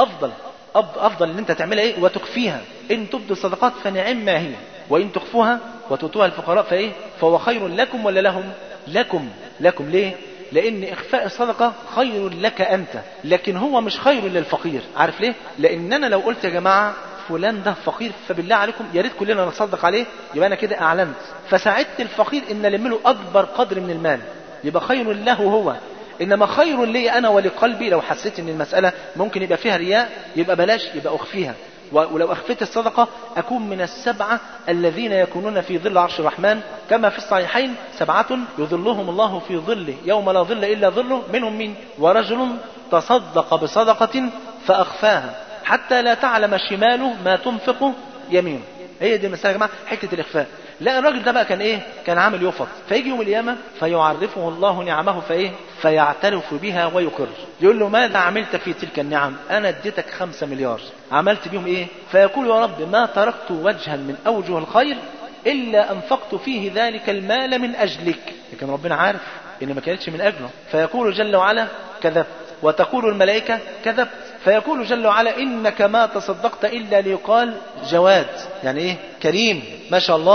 أفضل ان انت تعملها ايه؟ وتخفيها. ان تبدوا الصدقات فنعم ما هي، وان تخفوها وتؤتوها الفقراء فايه؟ فهو خير لكم ولا لهم؟ لكم. ليه؟ لان اخفاء الصدقة خير لك انت، لكن هو مش خير للفقير. عارف ليه؟ لان انا لو قلت يا جماعة فلان ده فقير فبالله عليكم يا ريت كلنا نتصدق عليه، يبقى انا كده اعلنت فساعدت الفقير ان الم له اكبر قدر من المال، يبقى خير له هو. انما خير لي انا ولقلبي. لو حسيت ان المسألة ممكن يبقى فيها رياء يبقى بلاش، يبقى اخفيها. ولو اخفيت الصدقة اكون من السبعة الذين يكونون في ظل عرش الرحمن كما في الصحيحين 7 يظلهم الله في ظله يوم لا ظل الا ظله. منهم مين؟ ورجل تصدق بصدقة فاخفاها حتى لا تعلم شماله ما تنفق يمينه. هي دي المسألة يا جماعة، حكة الاخفاء. لا الراجل ده بقى كان ايه؟ كان عامل يفط، فيجي يوم القيامة فيعرفه الله نعمه فايه؟ فيعترف بها ويقر. يقول له ماذا عملت في تلك النعم؟ انا اديتك 5 مليار، عملت بيهم ايه؟ فيقول يا رب ما تركت وجها من اوجه الخير الا انفقت فيه ذلك المال من اجلك. لكن ربنا عارف ان ما كانتش من اجله. فيقول جل وعلا كذبت، وتقول الملائكة كذبت. فيقول جل وعلا إنك ما تصدقت إلا ليقال جواد، يعني إيه؟ كريم ما شاء الله.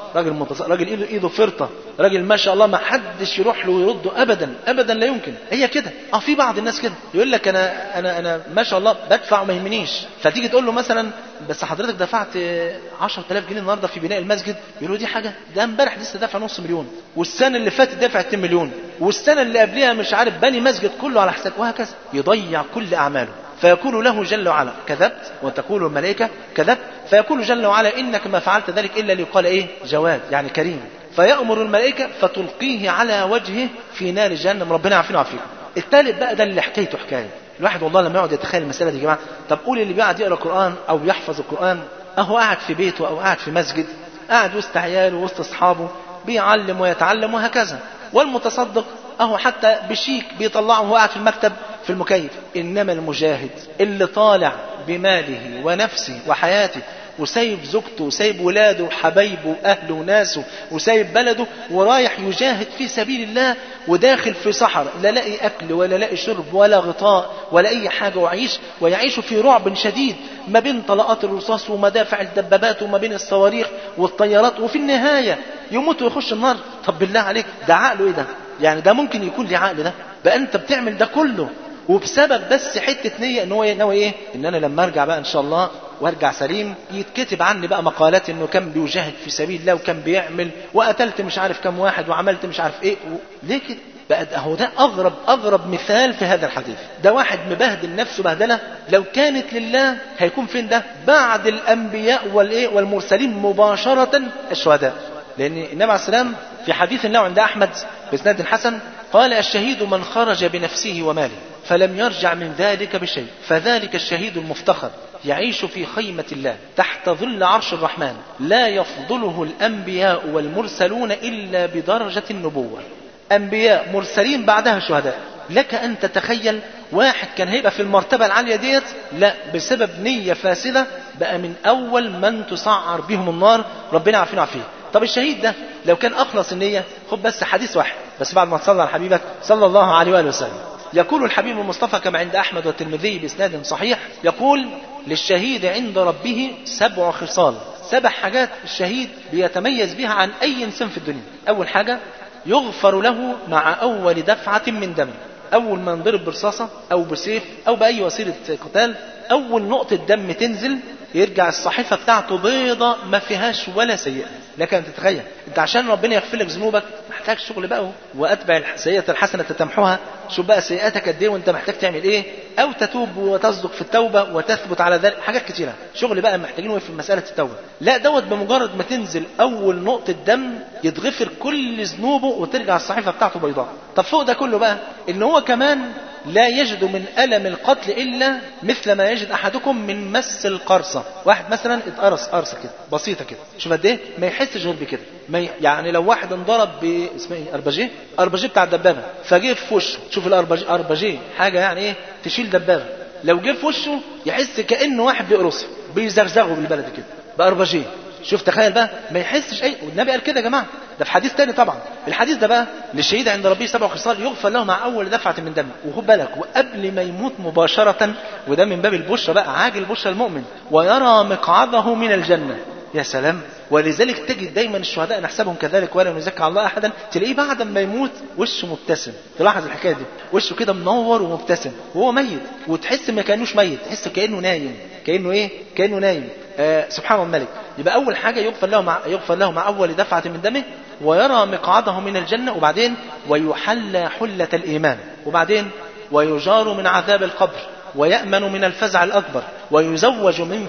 راجل ايده فرطه، راجل ما شاء الله ما حدش يروح له ويرده ابدا ابدا، لا يمكن. هي كده. في بعض الناس كده يقول لك انا ما شاء الله بدفع وما يهمنيش. فتيجي تقول له مثلا بس حضرتك دفعت 10,000 جنيه النهارده في بناء المسجد، يقول له دي حاجه، ده امبارح لسه دافع نص مليون، والسنه اللي فاتت دافع 2 مليون، والسنه اللي قبلها مش عارف بني مسجد كله على حساب، وهكذا يضيع كل اعماله. فيقول له جل وعلا كذبت، وتقول الملائكة كذبت، فيقول جل وعلا إنك ما فعلت ذلك إلا ليقال إيه؟ جواد، يعني كريم. فيأمر الملائكة فتلقيه على وجهه في نار جهنم، ربنا يعافينا ويعافيكم. الثالث بقى ده اللي حكايته حكاية الواحد والله لما يقعد يتخيل المسألة دي يا جماعة. طب قول اللي بيقعد يقرأ القرآن أو يحفظ القرآن أهو قاعد في بيته أو قاعد في مسجد، قاعد وسط عياله وسط أصحابه بيعلم ويتعلم وهكذا. والمتصدق أهو حتى بشيك بيطلعه وهو قاعد في المكتب في المكيف. إنما المجاهد اللي طالع بماله ونفسه وحياته وسايب زوجته وسايب ولاده وحبايبه وأهله وناسه وسايب بلده ورايح يجاهد في سبيل الله وداخل في صحراء لا لاقي أكل ولا لاقي شرب ولا غطاء ولا أي حاجة، ويعيش في رعب شديد ما بين طلقات الرصاص ومدافع الدبابات وما بين الصواريخ والطيارات، وفي النهاية يموت ويخش النار. طب بالله عليك ده عقله إيه ده؟ يعني ده ممكن يكون لي عقل ده؟ بقى أنت بتعمل ده كله وبسبب بس حتة نية ان هو ناوي ايه؟ ان انا لما ارجع بقى ان شاء الله وارجع سليم يتكتب عني بقى مقالات انه كان بيجاهد في سبيل الله وكان بيعمل وقتلت مش عارف كم واحد وعملت مش عارف ايه ليه كده؟ بقى هو ده اغرب مثال في هذا الحديث. ده واحد مبهدل نفسه بهدله، لو كانت لله هيكون فين ده؟ بعد الانبياء والمرسلين مباشرة الشهداء. لان النبي عليه السلام في حديث له عند احمد باسناد حسن قال الشهيد من خرج بنفسه وماله فلم يرجع من ذلك بشيء، فذلك الشهيد المفتخر يعيش في خيمة الله تحت ظل عرش الرحمن لا يفضله الأنبياء والمرسلون إلا بدرجة النبوة. أنبياء مرسلين بعدها شهداء. لك أن تتخيل واحد كان هيبقى في المرتبة العالية ديت، لا بسبب نية فاسدة بقى من أول من تسعر بهم النار، ربنا عافينا وعافيه. طب الشهيد ده لو كان أخلص النية، خد بس حديث واحد بس بعد ما تصلى على حبيبك صلى الله عليه وآله وسلم. يقول الحبيب المصطفى كما عند أحمد والترمذي بإسناد صحيح، يقول للشهيد عند ربه 7 خصال، 7 حاجات الشهيد بيتميز بها عن أي إنسان في الدنيا. أول حاجة يغفر له مع أول دفعة من دم، أول ما نضرب برصاصة أو بسيف أو بأي وسيلة قتال أول نقطة دم تنزل يرجع الصحيفة بتاعته بيضة ما فيهاش ولا سيئة. لكن تتخيل انت عشان ربنا يغفر لك ذنوبك محتاج شغل بقى، واتبع السيئة الحسنة تتمحوها. شوف بقى سيئاتك قد ايه وانت محتاج تعمل ايه، او تتوب وتصدق في التوبة وتثبت على ذلك، حاجات كتيرة شغل بقى محتاجينه في مسألة التوبة. لا دوت بمجرد ما تنزل اول نقطة دم يتغفر كل ذنوبه وترجع الصحيفة بتاعته بيضاء. طب فوق ده كله بقى ان هو كمان لا يجد من ألم القتل إلا مثل ما يجد أحدكم من مس القرصة. واحد مثلا اتقرص قرصة كده بسيطة كده، شوف قد ايه ما يحسش غير بكده. يعني لو واحد انضرب باسمه ايه أربجيه بتاع الدبابة فجه في وشه، شوف الأربجيه حاجة يعني ايه تشيل دبابة، لو جه في وشه يحس كأنه واحد بيقرصه بيزغزغه بالبلد كده بأربجيه. شوف تخيل بقى ما يحسش اي، والنبي قال كده يا جماعه، ده في حديث تاني طبعا. الحديث ده بقى للشهيد عند ربه 7 خصال يغفر له مع اول دفعه من دم. وخد بالك وقبل ما يموت مباشره، وده من باب البشرى بقى، عاجل بشرى المؤمن، ويرى مقعده من الجنه. يا سلام. ولذلك تجد دايما الشهداء نحسبهم كذلك ولا نزكي على الله احدا، تلاقيه بعد ما يموت وشه مبتسم. تلاحظ الحكايه دي، وشه كده منور ومبتسم وهو ميت، وتحس ما كانوش ميت، تحس كانه نايم، كانه ايه، كانه نايم. سبحان الملك. يبقى اول حاجه يغفر له مع اول دفعه من دمه، ويرى مقعده من الجنه، وبعدين ويحلى حله الايمان، وبعدين ويجار من عذاب القبر، ويأمن من الفزع الأكبر، ويزوج من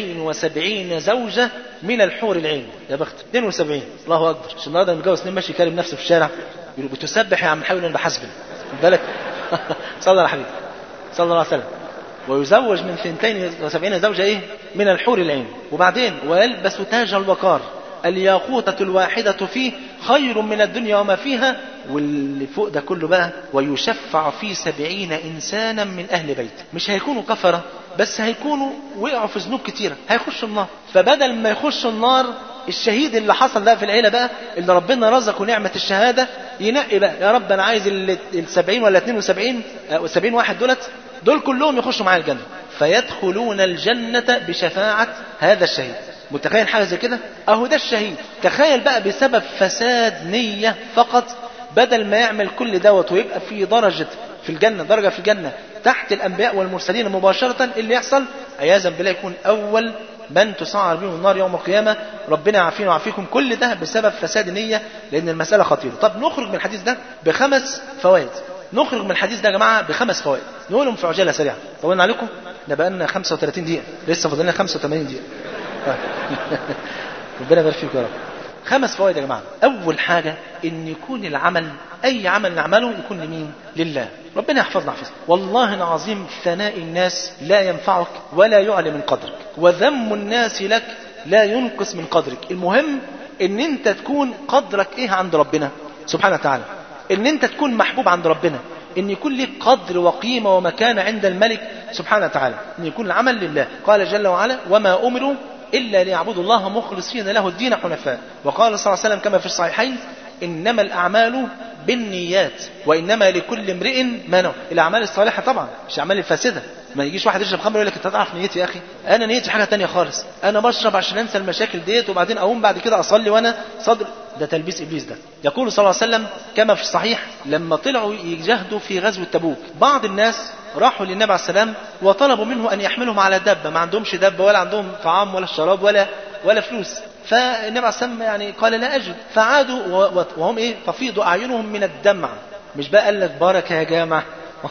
72 زوجة من الحور العين. يا بخت 72، الله أكبر. عشان النهارده متجوز 2 ماشي يكلم نفسه في الشارع يقول بتسبح يا عم حاول أنا بحسبن بالك. صلى الله عليه وسلم صلى الله عليه وسلم. ويزوج من 72 زوجة ايه من الحور العين، وبعدين ويلبس تاج الوقار، الياقوتة الواحدة فيه خير من الدنيا وما فيها. واللي فوق ده كله بقى ويشفع في 70 إنسانا من أهل بيت. مش هيكونوا كفرة بس هيكونوا وقعوا في ذنوب كتيرة هيخشوا النار. فبدل ما يخشوا النار الشهيد اللي حصل ده في العيلة بقى اللي ربنا رزقه نعمة الشهادة ينقي بقى، يا رب أنا عايز 70 ولا 72 70 واحد دول كلهم يخشوا معايا الجنة، فيدخلون الجنة بشفاعة هذا الشهيد. متخيل حاجة زي كده؟ اهو ده الشهيد. تخيل بقى بسبب فساد نية فقط، بدل ما يعمل كل دوت ويبقى في درجة في الجنة، درجة في الجنة تحت الأنبياء والمرسلين مباشرة، اللي يحصل عياذا بالله يكون أول من تسعر بهم النار يوم القيامة. ربنا يعافينا ويعافيكم. كل ده بسبب فساد النية، لأن المسألة خطيرة. طب نخرج من الحديث ده ب5 فوائد. نخرج من الحديث ده يا جماعة ب5 فوائد، نقولهم في عجالة سريعة. طولنا عليكم؟ ده بقالنا 35 دقيقة، لسه فاضلنا 85 دقيقة. ربنا يبارك فيكم يا رب. 5 فوائد يا جماعة. أول حاجة إن يكون العمل، أي عمل نعمله يكون لمين؟ لله. ربنا يحفظنا حفظك. والله العظيم ثناء الناس لا ينفعك ولا يعلي من قدرك، وذم الناس لك لا ينقص من قدرك. المهم إن أنت تكون قدرك إيه عند ربنا سبحانه وتعالى، إن أنت تكون محبوب عند ربنا، إن يكون لك قدر وقيمة ومكانة عند الملك سبحانه وتعالى، إن يكون العمل لله. قال جل وعلا: وما أمروا إلا ليعبدوا الله مخلصين له الدين حنفاء. وقال صلى الله عليه وسلم كما في الصحيحين: إنما الأعمال بالنيات وإنما لكل امرئ ما نوى. الأعمال الصالحة طبعا، مش الأعمال الفاسدة. ما يجيش واحد يشرب خمر يقول لك: انت تعرف نيتي يا أخي؟ أنا نيتي حاجة تانية خالص، أنا بشرب عشان أنسى المشاكل ديت وبعدين أقوم بعد كده أصلي وأنا صدر. ده تلبيس إبليس ده. يقول صلى الله عليه وسلم كما في الصحيح: لما طلعوا يجاهدوا في غزوة تبوك، بعض الناس راحوا للنبي عليه السلام وطلبوا منه أن يحملهم على دابة. ما عندهمش دابة ولا عندهم طعام ولا شراب ولا فلوس. فالنبي عليه السلام يعني قال: لا أجد. فعادوا وهم إيه؟ تفيض أعينهم من الدمع. مش بقى قال لك بركة يا جامع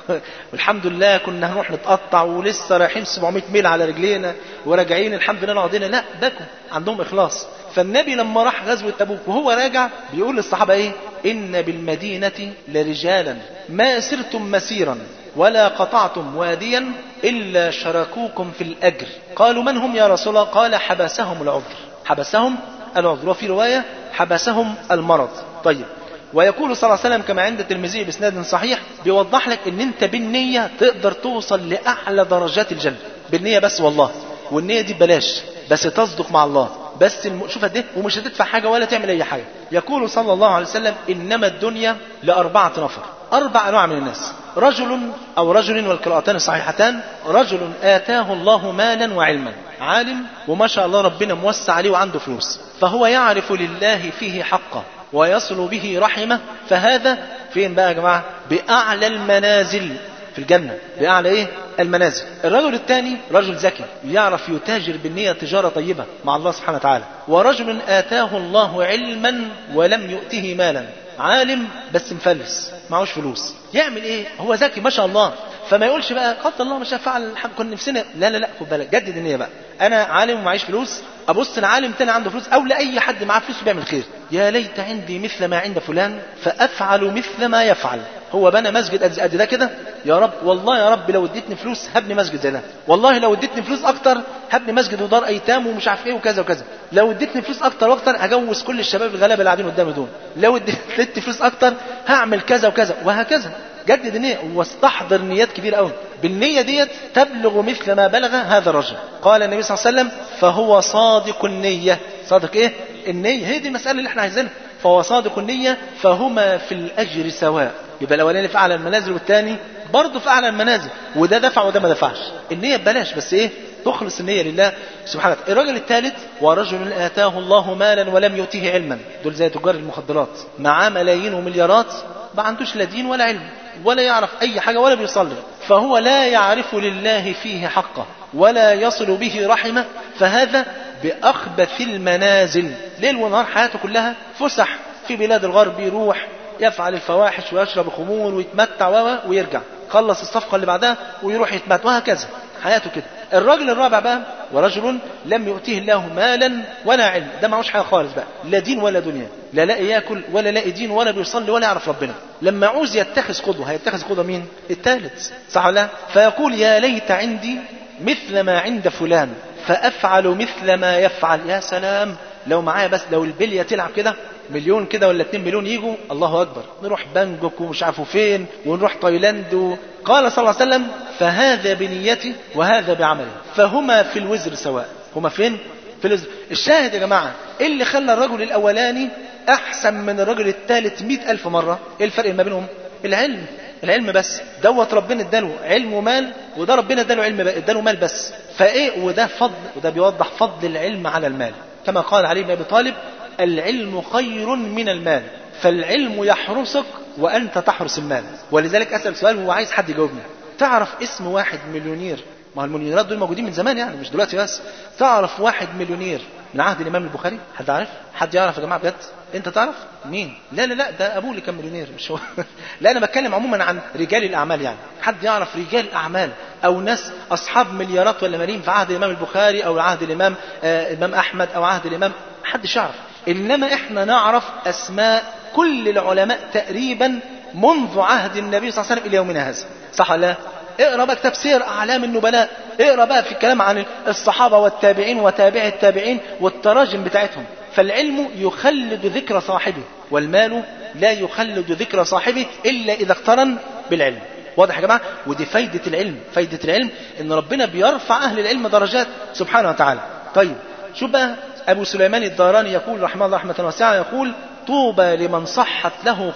والحمد لله كنا هنروح نتقطع ولسه رايحين 700 ميل على رجلينا وراجعين الحمد لله نقعدنا. لا، بكوا، عندهم إخلاص. فالنبي لما راح غزوة تبوك وهو راجع بيقول للصحابة إيه؟ إن بالمدينة لرجالا ما سرتم مسيرا ولا قطعتم واديا إلا شاركوكم في الأجر. قالوا: من هم يا رسول الله؟ قال: حبسهم العذر. حبسهم العذر، وفي رواية حبسهم المرض. طيب، ويقول صلى الله عليه وسلم كما عند الترمذي بإسناد صحيح، بيوضح لك ان انت بالنية تقدر توصل لأعلى درجات الجنة بالنية بس والله. والنية دي بلاش، بس تصدق مع الله بس. شوف قد ايه، ومش هتدفع حاجة ولا تعمل اي حاجة. يقول صلى الله عليه وسلم: انما الدنيا ل4 نفر، 4 انواع من الناس. رجل او رجل، والقراءتان الصحيحتان: رجل آتاه الله مالا وعلما، عالم وما شاء الله ربنا موسع عليه وعنده فلوس، فهو يعرف لله فيه حقه ويصل به رحمه، فهذا فين بقى يا جماعة؟ بأعلى المنازل في الجنة. بأعلى إيه؟ المنازل. الرجل الثاني رجل ذكي يعرف يتاجر بالنية تجارة طيبة مع الله سبحانه وتعالى. ورجل آتاه الله علما ولم يؤته مالا، عالم بس مفلس معهوش فلوس. يعمل إيه؟ هو ذكي ما شاء الله، فما يقولش بقى قدر الله مش هفعل كنا نفسنا. لا خد بالك، جدد النية بقى. أنا عالم ومعيش فلوس، أبص لعالم تاني عنده فلوس، أو لأي حد معاه فلوس بيعمل خير. يا ليت عندي مثل ما عند فلان فأفعل مثل ما يفعل. هو بنى مسجد قد ده كده، يا رب والله يا رب لو اديتني فلوس هبني مسجد زي ده، والله لو اديتني فلوس أكتر هبني مسجد ودار أيتام ومش عارف إيه وكذا وكذا، لو اديتني فلوس أكتر وأكتر هجوز كل الشباب الغلابة اللي قاعدين قدامي دول، لو اديتني فلوس أكتر هعمل كذا وكذا وهكذا. جدد النية واستحضر نيات كبيرة قوي. بالنية ديت تبلغ مثل ما بلغ هذا الرجل. قال النبي صلى الله عليه وسلم: فهو صادق النية. صادق ايه؟ النية. هي دي المسألة اللي احنا عايزينها. فهو صادق النية فهما في الأجر سواء. يبقى الأولاني في أعلى المنازل والثاني برضه في أعلى المنازل، وده دفع وده ما دفعش. النية ببلاش، بس ايه؟ تخلص النية لله سبحانه وتعالى. الرجل الثالث: ورجل آتاه الله مالا ولم يؤته علما. دول زي تجار المخدرات، معاه ملايين ومليارات ما عندوش لا دين ولا علم ولا يعرف أي حاجة ولا بيصلي، فهو لا يعرف لله فيه حقه ولا يصل به رحمه، فهذا بأخبث المنازل. ليل ونهار حياته كلها فسح في بلاد الغرب، يروح يفعل الفواحش ويشرب الخمور ويتمتع ويرجع، خلص الصفقة اللي بعدها ويروح يتمتع، وهكذا حياته كده. الراجل الرابع بقى: ورجل لم يؤتيه الله مالا ولا علم. ده معهوش حاجة خالص بقى، لا دين ولا دنيا، لا لاقي ياكل ولا لاقي دين ولا بيصلي ولا يعرف ربنا. لما عاوز يتخذ قدوة هيتخذ قدوة مين؟ الثالث، صح ولا لا؟ فيقول: يا ليت عندي مثل ما عند فلان فأفعل مثل ما يفعل. يا سلام لو معايا بس، لو البلية تلعب كده مليون كده ولا 2 مليون يجوا، الله أكبر، نروح بانجوك ومش عارفوا فين ونروح تايلاند. قال صلى الله عليه وسلم: فهذا بنيتي وهذا بعملي فهما في الوزر سواء. هما فين؟ في الوزر. الشاهد يا جماعة، إيه اللي خلى الرجل الأولاني أحسن من الرجل الثالث 100,000 مرة؟ إيه الفرق ما بينهم؟ العلم. العلم بس، دوت ربنا اداله علم ومال، وده ربنا اداله علم اداله مال بس. فايه وده فضل، وده بيوضح فضل العلم على المال، كما قال علي بن ابي طالب: العلم خير من المال، فالعلم يحرسك وانت تحرس المال. ولذلك اسال سؤال وهو عايز حد يجاوبني: تعرف اسم واحد مليونير؟ ما المليونيرات دول موجودين من زمان يعني، مش دلوقتي بس. تعرف واحد مليونير من عهد الامام البخاري؟ حد عارف؟ حد يعرف يا جماعه بجد؟ انت تعرف مين؟ لا ده ابوه اللي كان مليونير مش هو. لا انا بتكلم عموما عن رجال الاعمال يعني. حد يعرف رجال اعمال او ناس اصحاب مليارات ولا ملايين في عهد الامام البخاري او عهد الامام الامام احمد او عهد الامام؟ محدش يعرف. انما احنا نعرف اسماء كل العلماء تقريبا منذ عهد النبي صلى الله عليه وسلم الى يومنا هذا، صح ولا لا؟ اقرا بقى كتاب سير اعلام النبلاء، اقرا بقى في الكلام عن الصحابه والتابعين وتابع التابعين والتراجم بتاعتهم. فالعلم يخلد ذكر صاحبه، والمال لا يخلد ذكر صاحبه الا اذا اقترن بالعلم. واضح يا جماعه؟ ودي فايده العلم. فايده العلم ان ربنا بيرفع اهل العلم درجات سبحانه وتعالى. طيب شوف بقى ابو سليمان الداراني يقول رحمه الله رحمه واسعه، يقول: طوبى لمن صحت له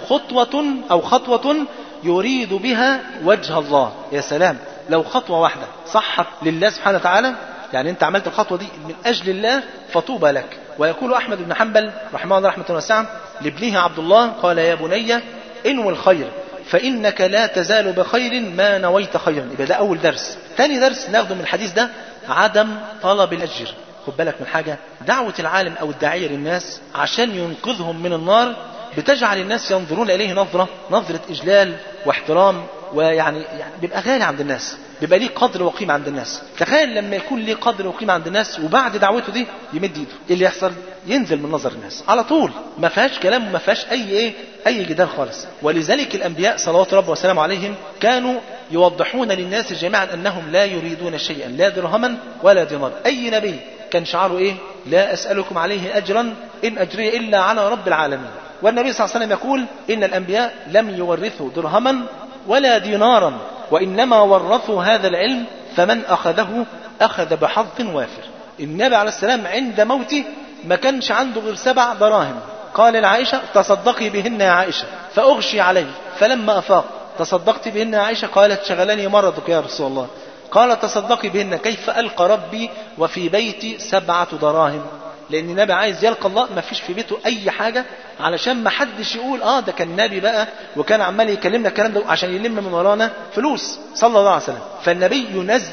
خطوه يريد بها وجه الله. يا سلام لو خطوة واحدة صحت لله سبحانه وتعالى، يعني انت عملت الخطوة دي من اجل الله، فطوبى لك. ويقول احمد بن حنبل رحمه الله رحمة واسعة لابنه عبد الله: قال يا بني انوي الخير فانك لا تزال بخير ما نويت خيرا. يبقى ده اول درس. ثاني درس ناخده من الحديث ده: عدم طلب الاجر. خد بالك من حاجة، دعوة العالم او الداعية للناس عشان ينقذهم من النار بتجعل الناس ينظرون إليه نظرة إجلال واحترام، ويعني بيبقى غالي عند الناس، بيبقى ليه قدر وقيمة عند الناس. تخيل لما يكون ليه قدر وقيمة عند الناس وبعد دعوته دي يمد ايده، ايه اللي يحصل؟ ينزل من نظر الناس على طول، ما فيهاش كلام وما فيهاش اي جدال خالص. ولذلك الانبياء صلوات ربي وسلامه عليهم كانوا يوضحون للناس جميعا انهم لا يريدون شيئا، لا درهما ولا دينار. اي نبي كان شعاره ايه؟ لا اسالكم عليه اجرا ان اجري الا على رب العالمين. والنبي صلى الله عليه وسلم يقول: إن الأنبياء لم يورثوا درهما ولا دينارا، وإنما ورثوا هذا العلم، فمن أخذه أخذ بحظ وافر. النبي عليه السلام عند موته ما كانش عنده غير 7 دراهم. قال لعائشة: تصدقي بهن يا عائشة، فأغشي عليه. فلما أفاق: تصدقت بهن يا عائشة؟ قالت: شغلني مرضك يا رسول الله. قال: تصدقي بهن. كيف ألقى ربي وفي بيتي 7 دراهم؟ لأن النبي عايز يلقى الله ما فيش في بيته أي حاجة، علشان ما حدش يقول ده كان نبي بقى وكان عمال يكلمنا الكلام ده عشان يلم من ورانا فلوس، صلى الله عليه وسلم. فالنبي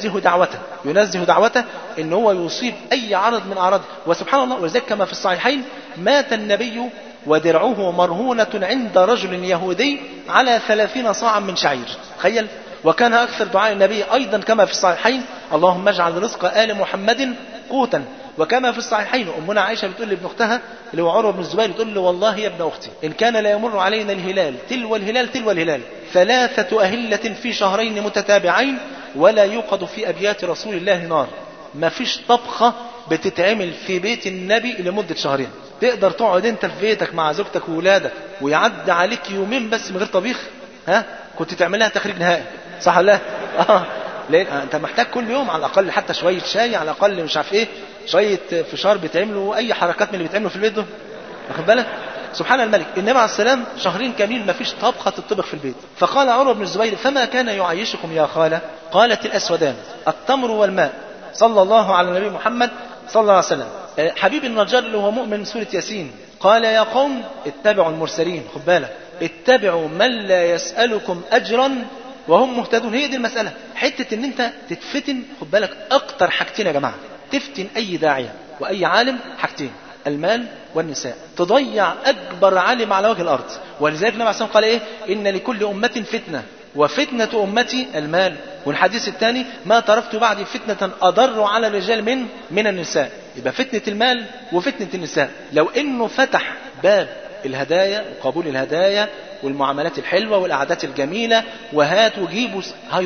ينزه دعوته إن هو يصيب أي عرض من أعراضه. وسبحان الله، ولذلك كما في الصحيحين: مات النبي ودرعه مرهونة عند رجل يهودي على 30 صاعا من شعير. تخيل. وكان أكثر دعاء النبي أيضا كما في الصحيحين: اللهم اجعل رزق آل محمد قوتا. وكما في الصحيحين أمنا عائشة بتقول لابن أختها اللي هو عروة بن الزبير، بتقول له: والله يا ابن أختي إن كان لا يمر علينا الهلال تلو الهلال 3 أهلة في شهرين متتابعين ولا يوقد في أبيات رسول الله نار. ما فيش طبخة بتتعمل في بيت النبي لمدة 2 شهر. تقدر تقعد انت في بيتك مع زوجتك وولادك ويعدي عليك 2 يومين بس من غير طبيخ؟ كنت تعملها تخريج نهائي، صح ولا لا؟ ليه؟ انت محتاج كل يوم على الاقل حتى شويه شاي، على الاقل مش عارف ايه، شويه فشار بيتعملوا، اي حركات من اللي بيتعملوا في البيت ده، واخد بالك؟ سبحان الملك. النبي عليه السلام 2 شهر كاملين ما فيش طبخه تطبخ في البيت. فقال عروة بن الزبير: فما كان يعيشكم يا خاله؟ قالت: الاسودان، التمر والماء. صلى الله على النبي محمد صلى الله عليه وسلم. حبيب النجار اللي هو مؤمن سوره ياسين قال: يا قوم اتبعوا المرسلين. خد بالك، اتبعوا من لا يسألكم أجرا وهم مهتدون. هي دي المسألة، حتة ان انت تتفتن. خد بالك، اكتر حاجتين يا جماعة تفتن اي داعية واي عالم، حاجتين: المال والنساء. تضيع اكبر عالم على وجه الارض. ولذلك النبي عليه الصلاة والسلام قال ايه؟ ان لكل امة فتنة وفتنة امتي المال. والحديث الثاني: ما تركت بعدي فتنة اضر على الرجال من النساء. يبقى فتنة المال وفتنة النساء. لو انه فتح باب الهدايا وقبول الهدايا والمعاملات الحلوة والقعدات الجميلة وهات وجيب،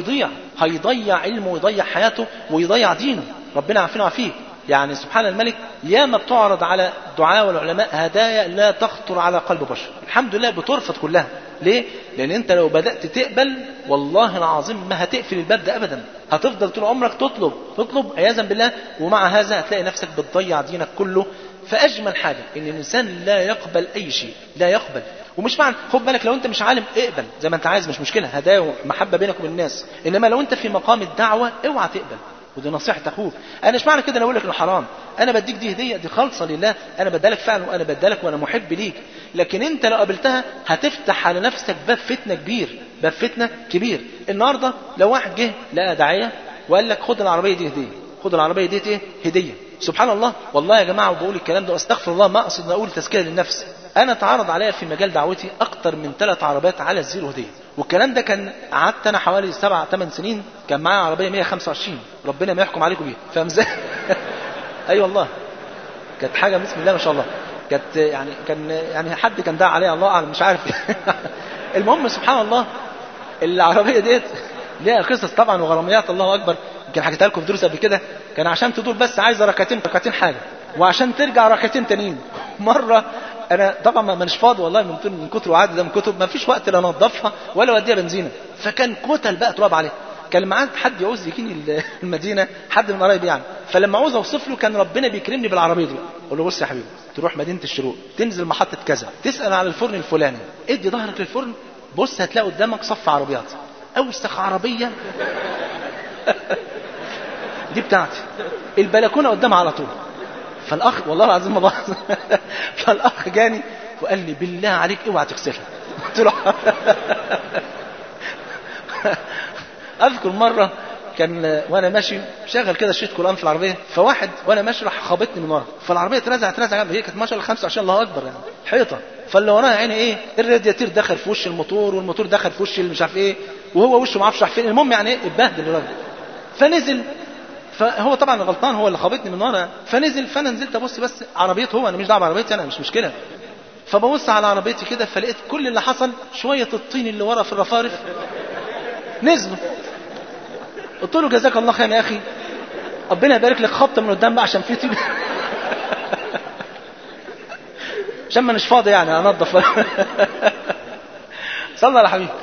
هيضيع علمه ويضيع حياته ويضيع دينه. ربنا عافينا وعافيك. يعني سبحان الملك، ياما بتعرض على الدعاء والعلماء هدايا لا تخطر على قلب بشر، الحمد لله بترفض كلها. ليه؟ لأن أنت لو بدأت تقبل والله العظيم ما هتقفل الباب ده أبدا، هتفضل طول عمرك تطلب عياذا بالله، ومع هذا هتلاقي نفسك بتضيع دينك كله فاجمل حاجه ان الانسان لا يقبل اي شيء، لا يقبل. ومش معنى خد بالك لو انت مش عالم اقبل زي ما انت عايز، مش مشكله، هدايا ومحبه بينك وبين الناس. انما لو انت في مقام الدعوه اوعى تقبل، ودي نصيحه اخوك. انا مش معنى كده انا اقول لك انه حرام، انا بديك دي هديه، دي خالصه لله، انا بدالك فعلا وانا بدالك وانا محب ليك. لكن انت لو قابلتها هتفتح على نفسك باب فتنه كبير، باب فتنه كبير. النهارده لو واحد جه لقى داعيه وقال لك خد العربيه دي هديه، خد العربيه دي ايه هديه، سبحان الله. والله يا جماعه وبقول الكلام ده استغفر الله، ما اقصد ان اقول تزكيه للنفس. انا اتعرض عليا في مجال دعوتي اكتر من 3 عربيات على الزيرو هديه، والكلام ده كان قعدت انا حوالي 7-8 سنين كان معايا عربيه 125، ربنا ما يحكم عليكم بيها، فاهم ازاي؟ اي والله كانت حاجه بسم الله ما شاء الله، كانت يعني كان حد كان داعي عليها الله اعلم مش عارف. المهم سبحان الله العربيه ديت ليها قصص طبعا وغراميات الله اكبر، يمكن حكيتها لكم في دروس قبل كده. كان عشان تدور بس عايزه ركعتين حاجه، وعشان ترجع ركعتين تانيين. مره انا طبعا ما مش فاضي والله من كتر وعدد ده من كتب، ما فيش وقت لا انضفها ولا اوديها بنزينه، فكان كتل بقى تراب عليها. كان معاه حد يعوز يجيني المدينه، حد من قرايبي يعني، فلما عاوز اوصف له كان ربنا بيكرمني بالعربيه دي. اقول له بص يا حبيبي، تروح مدينه الشروق، تنزل محطه كذا، تسال على الفرن الفلاني، ادي ظهرك للفرن، بص هتلاقي قدامك صف عربيات، اوسخ عربيه دي بتاعتي، البلكونه قدامها على طول. فالاخ والله العظيم ما بهزر فالاخ جاني وقال لي بالله عليك اوعى تغسلها. قلت له اذكر مره كان وانا ماشي شغل كده شريط قرآن في العربيه، فواحد وانا ماشي راح خابطني من ورا، فالعربيه اترزعت هي كانت ما شاء الله 25 الله اكبر يعني حيطه، فاللي ورايا يعني ايه الرادياتير دخل في وش الموتور، والموتور دخل في وش مش عارف ايه، وهو وشه ما اعرفش راح فين، المهم يعني ايه اتبهدل الراجل. فنزل، فهو طبعا غلطان، هو اللي خابطني من ورا، فنزل، فانا نزلت ابص بس عربيته هو، انا مش دعوه بعربيتي انا، مش مشكله. فببص على عربيتي كده فلقيت كل اللي حصل شويه الطين اللي ورا في الرفارف نزلوا. قلت له جزاك الله خير يا اخي، ربنا يبارك لك، خبطه من قدام بقى عشان في طين عشان ما مش فاضي يعني انضف. صلى على حبيبي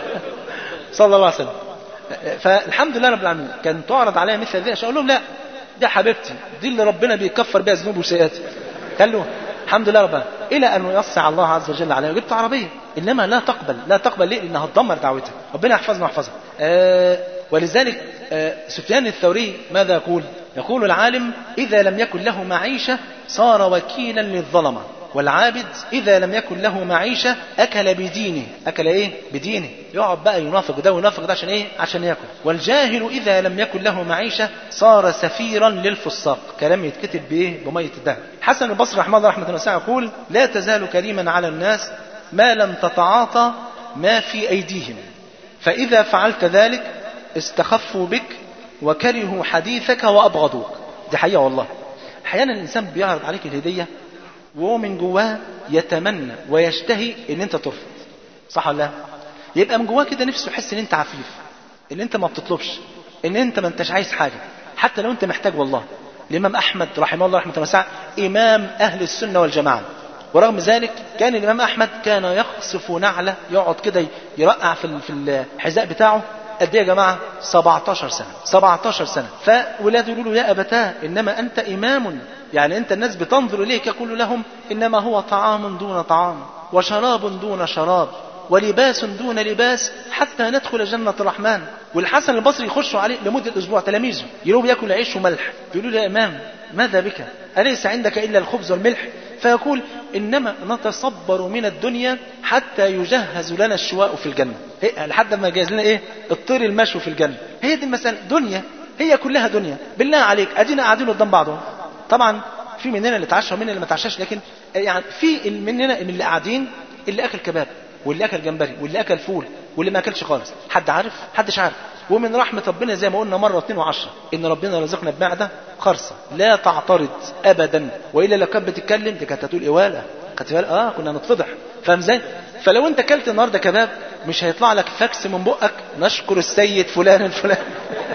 صلى الله عليه وسلم. فالحمد لله رب العالمين كان تعرض عليا مثل هذه الاشياء، اقول لهم لا دي حبيبتي، دي اللي ربنا بيكفر بها ذنوبي وسيئاتي، خلوها الحمد لله رب العالمين، الى ان يوسع الله عز وجل عليها وجبت عربيه. انما لا تقبل ليه؟ لانها تدمر دعوتها، ربنا يحفظنا ويحفظها. ولذلك سفيان الثوري ماذا يقول؟ يقول العالم إذا لم يكن له معيشة صار وكيلا للظلمة، والعابد إذا لم يكن له معيشة أكل بدينه. أكل إيه؟ بدينه، يقعد بقى ينافق ده وينافق ده عشان إيه؟ عشان يأكل. والجاهل إذا لم يكن له معيشة صار سفيرا للفساق، كلام يتكتب بإيه؟ بمية الدهر. حسن البصري رحمه الله رحمة واسعة يقول لا تزال كريما على الناس ما لم تتعاطى ما في أيديهم، فإذا فعلت ذلك استخفوا بك وكرهوا حديثك وأبغضوك. دي حقيقة والله. أحيانا الإنسان بيعرض عليك الهدية وهو من جواه يتمنى ويشتهي ان انت ترفض، صح ولا لا؟ يبقى من جواه كده نفسه يحس ان انت عفيف، ان انت ما بتطلبش، ان انت ما انتش عايز حاجة حتى لو انت محتاج. والله الامام احمد رحمه الله رحمه واسعة امام اهل السنة والجماعة، ورغم ذلك كان الامام احمد كان يخصف نعله، يقعد كده يرقع في الحذاء بتاعه قد ايه يا جماعه؟ 17 سنه 17 سنه. فولاده يقولوا له يا ابتاه انما انت امام، يعني انت الناس بتنظر اليك، يقول لهم انما هو طعام دون طعام وشراب دون شراب ولباس دون لباس حتى ندخل جنة الرحمن. والحسن البصري يخشوا عليه لمدة أسبوع تلاميذه يقولوا بياكل عيش وملح، يقولوا له يا إمام ماذا بك؟ أليس عندك إلا الخبز والملح؟ فيقول إنما نتصبر من الدنيا حتى يجهز لنا الشواء في الجنة، لحد ما يجهز لنا إيه؟ الطير المشوي في الجنة. هي دي المسألة، دنيا، هي كلها دنيا. بالله عليك أدينا قاعدين قدام بعضهم، طبعا في مننا اللي تعشى ومننا اللي ما تعشاش، لكن يعني في مننا اللي قاعدين اللي أكل كباب واللي أكل جمبري واللي أكل فول واللي ما أكلش خالص. حد عارف؟ حدش عارف. ومن رحمة ربنا زي ما قلنا مرة 2 و10 إن ربنا رزقنا بمعدة خرصة لا تعترض أبدا، وإلا لو كانت بتتكلم دي كانت هتقول إوالة، كنا نتفضح. فاهم ازاي؟ فلو أنت أكلت النهارده كباب مش هيطلع لك فاكس من بقك نشكر السيد فلان الفلان.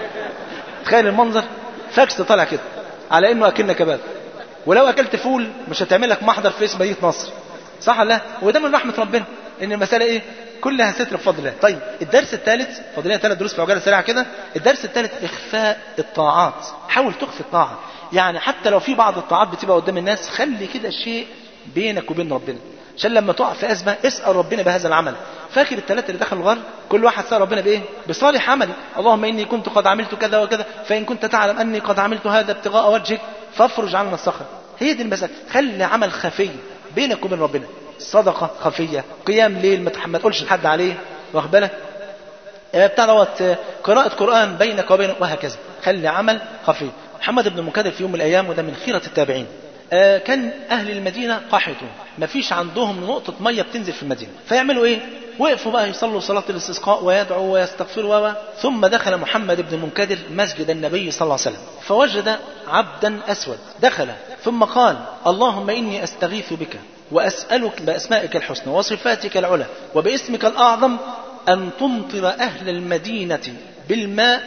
تخيل المنظر، فاكس طالع كده على إنه أكلنا كباب. ولو أكلت فول مش هتعمل لك محضر في اسم مدينة نصر، صح ولا لا؟ وده من رحمة ربنا إن المسألة إيه؟ كلها ستر بفضل الله. طيب الدرس الثالث، فاضل لنا 3 دروس في عجالة سريعة كده. الدرس الثالث إخفاء الطاعات. حاول تخفي الطاعة. يعني حتى لو في بعض الطاعات بتبقى قدام الناس، خلي كده شيء بينك وبين ربنا، عشان لما تقع في أزمة اسأل ربنا بهذا العمل. فاكر الثلاثة اللي دخلوا الغار كل واحد سأل ربنا بإيه؟ بصالح عمل. اللهم إني كنت قد عملت كذا وكذا، فإن كنت تعلم أني قد عملت هذا ابتغاء وجهك فافرج عنا الصخر. هي دي المسألة. خلي عمل خفي بينك وبين ربنا، صدقة خفية، قيام ليل ما تقولش لحد عليه، واخد بالك، بتاع دوت قراءة قرآن بينك وبينه، وهكذا. خلي عمل خفي. محمد بن المنكدر في يوم من الأيام، وده من خيرة التابعين، كان أهل المدينة قحطوا، ما فيش عندهم نقطة مية بتنزل في المدينة، فيعملوا إيه؟ وقفوا بقى يصلوا صلاة الاستسقاء ويدعوا ويستغفروا. ثم دخل محمد بن المنكدر مسجد النبي صلى الله عليه وسلم، فوجد عبدا أسود دخل، ثم قال: اللهم إني أستغيث بك وأسألك بأسمائك الحسنى وصفاتك العلى وباسمك الأعظم أن تمطر أهل المدينة بالماء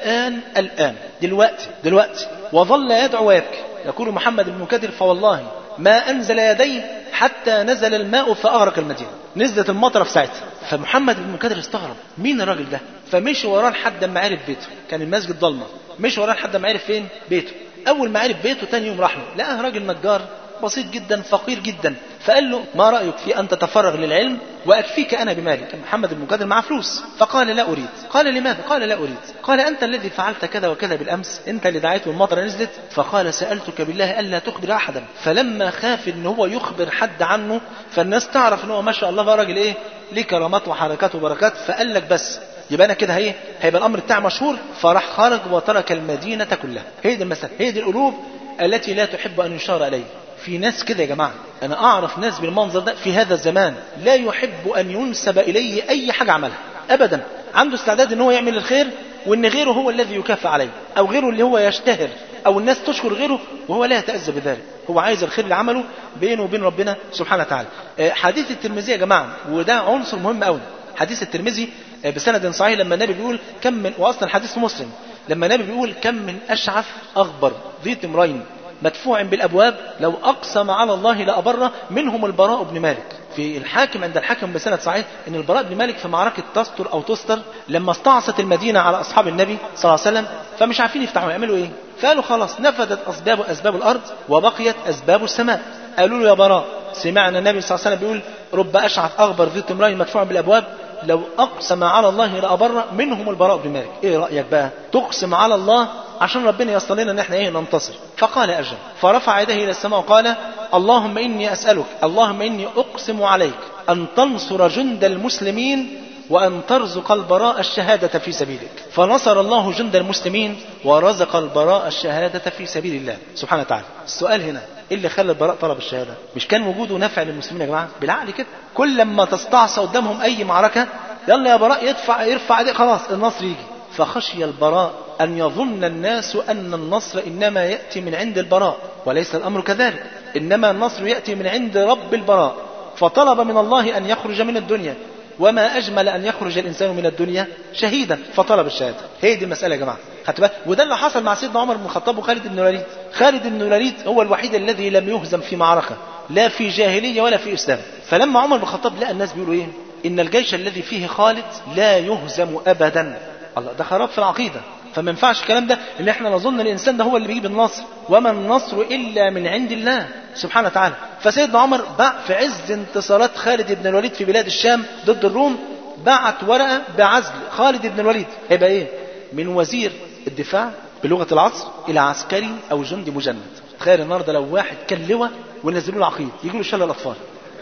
الآن دلوقتي. وظل يدعو ويبكي. يقول محمد بن المنكدر: فوالله ما أنزل يديه حتى نزل الماء فأغرق المدينة. نزلت المطر في ساعتها. فمحمد بن المنكدر استغرب، مين الراجل ده؟ فمشي وراه لحد ما عرف بيته، كان المسجد ضلمة، مشي وراه لحد ما عرف فين بيته. أول ما عرف بيته تاني يوم راح له، لقاه راجل نجار بسيط جدا فقير جدا، فقال له: ما رأيك في أن تتفرغ للعلم وأكفيك أنا بمالي؟ كان محمد بن المنكدر معاه فلوس، فقال: لا أريد. قال: لماذا؟ قال: لا أريد. قال: أنت الذي فعلت كذا وكذا بالأمس، أنت اللي دعيت والمطر نزلت. فقال: سألتك بالله ألا تخبر أحدا. فلما خاف إن هو يخبر حد عنه فالناس تعرف إن هو ما شاء الله بقى راجل إيه، ليه كرامات وحركات وبركات، فقال لك بس يبقى أنا كده هيبقى الأمر بتاعي مشهور. فراح خرج وترك المدينة كلها. هي دي المسألة، هي دي القلوب التي لا تحب أن يشار إليه. في ناس كده يا جماعة، أنا أعرف ناس بالمنظر ده في هذا الزمان لا يحب أن ينسب إليه أي حاجة عملها أبدا. عنده استعداد أن هو يعمل الخير وأن غيره هو الذي يكافئ عليه، أو غيره اللي هو يشتهر، أو الناس تشكر غيره وهو لا يتأذى بذلك. هو عايز الخير اللي عمله بينه وبين ربنا سبحانه وتعالى. حديث الترمذي يا جماعة، وده عنصر مهم قوي. حديث الترمذي بسند صحيح، لما النبي بيقول كم من، وأصلا الحديث مسلم، لما النبي بيقول كم من أشعث أغبر ذي تمرين مدفوع بالأبواب لو أقسم على الله لأبره، منهم البراء بن مالك. في الحاكم عند الحاكم بسند صحيح ان البراء بن مالك في معركة تستر أو تستر لما استعصت المدينة على أصحاب النبي صلى الله عليه وسلم، فمش عارفين يفتحوا يعملوا إيه، فقالوا خلاص نفدت أسباب الأرض وبقيت أسباب السماء. قالوا له: يا براء، سمعنا النبي صلى الله عليه وسلم بيقول رب أشعث أغبر ذي تمرين مدفوع بالأبواب لو أقسم على الله لأبر، منهم البراء بن مالك. إيه رأيك بقى؟ تقسم على الله عشان ربنا يصل لنا ان احنا ننتصر. فقال: أجل. فرفع يديه الى السماء وقال: اللهم اني اسالك، اللهم اني اقسم عليك ان تنصر جند المسلمين وان ترزق البراء الشهاده في سبيلك. فنصر الله جند المسلمين ورزق البراء الشهاده في سبيل الله سبحانه وتعالى. السؤال هنا، ايه اللي خلى البراء طلب الشهاده؟ مش كان وجوده نفع للمسلمين يا جماعه؟ بالعقل كده، كل لما تستعصى قدامهم اي معركه، يلا يا براء يرفع ايديه، خلاص النصر يجي. فخشي البراء أن يظن الناس أن النصر إنما يأتي من عند البراء، وليس الأمر كذلك، إنما النصر يأتي من عند رب البراء. فطلب من الله أن يخرج من الدنيا، وما أجمل أن يخرج الإنسان من الدنيا شهيدا، فطلب الشهادة. هي دي المسألة يا جماعة، خدت بالك؟ وده اللي حصل مع سيدنا عمر بن الخطاب وخالد بن الوليد. خالد بن الوليد هو الوحيد الذي لم يهزم في معركة، لا في جاهلية ولا في إسلام. فلما عمر بن الخطاب لقى الناس بيقولوا إيه، إن الجيش الذي فيه خالد لا يهزم أبدا، الله، ده خراب في العقيدة. فما ينفعش الكلام ده، ان احنا نظن الانسان ده هو اللي بيجيب النصر، وما النصر الا من عند الله سبحانه وتعالى. فسيدنا عمر في عز انتصارات خالد بن الوليد في بلاد الشام ضد الروم، بعت ورقه بعزل خالد بن الوليد، هيبقى ايه، من وزير الدفاع بلغه العصر الى عسكري او جندي مجند. تخيل النهارده لو واحد كان لواء ونزلوا له عقيد يجي له شلل الاطفال.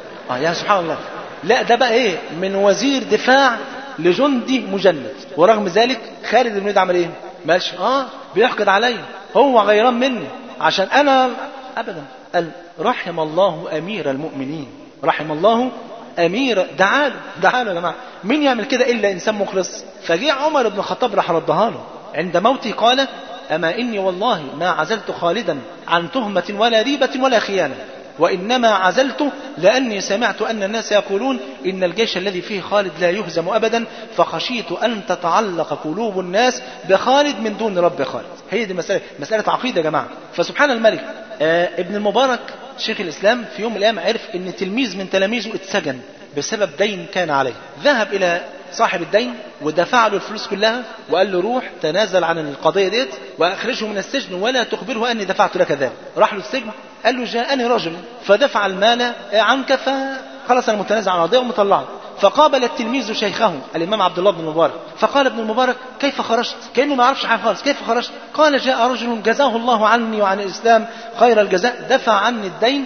يا سبحان الله. لا ده بقى ايه، من وزير دفاع لجندي مجند. ورغم ذلك خالد بن الوليد عمل ايه؟ ماشي بيحقد علي، هو غيران مني عشان انا ابدا. قال: رحم الله امير المؤمنين، رحم الله امير. دعاله يا جماعه، مين يعمل كده الا انسان مخلص؟ فجاء عمر بن الخطاب راح ردها له عند موته، قال: اما اني والله ما عزلت خالدا عن تهمه ولا ريبه ولا خيانه، وإنما عزلته لأني سمعت أن الناس يقولون إن الجيش الذي فيه خالد لا يهزم أبدا، فخشيت أن تتعلق قلوب الناس بخالد من دون رب خالد. هي دي مسألة عقيدة يا جماعة. فسبحان الملك، ابن المبارك شيخ الإسلام في يوم من الأيام عرف أن تلميذ من تلاميذه اتسجن بسبب دين كان عليه. ذهب إلى صاحب الدين ودفع له الفلوس كلها وقال له روح تنازل عن القضية ديت وأخرجه من السجن ولا تخبره أني دفعت لك ذلك. راح له السجن قال له جاءني رجل فدفع المال عنك فخلص أنا متنازع عن القضية ومطلعه. فقابل التلميذ شيخه الإمام عبد الله بن المبارك فقال ابن المبارك كيف خرجت؟ كأنه ما يعرفش حاجة خالص. كيف خرجت؟ قال جاء رجل جزاه الله عني وعن الإسلام خير الجزاء دفع عني الدين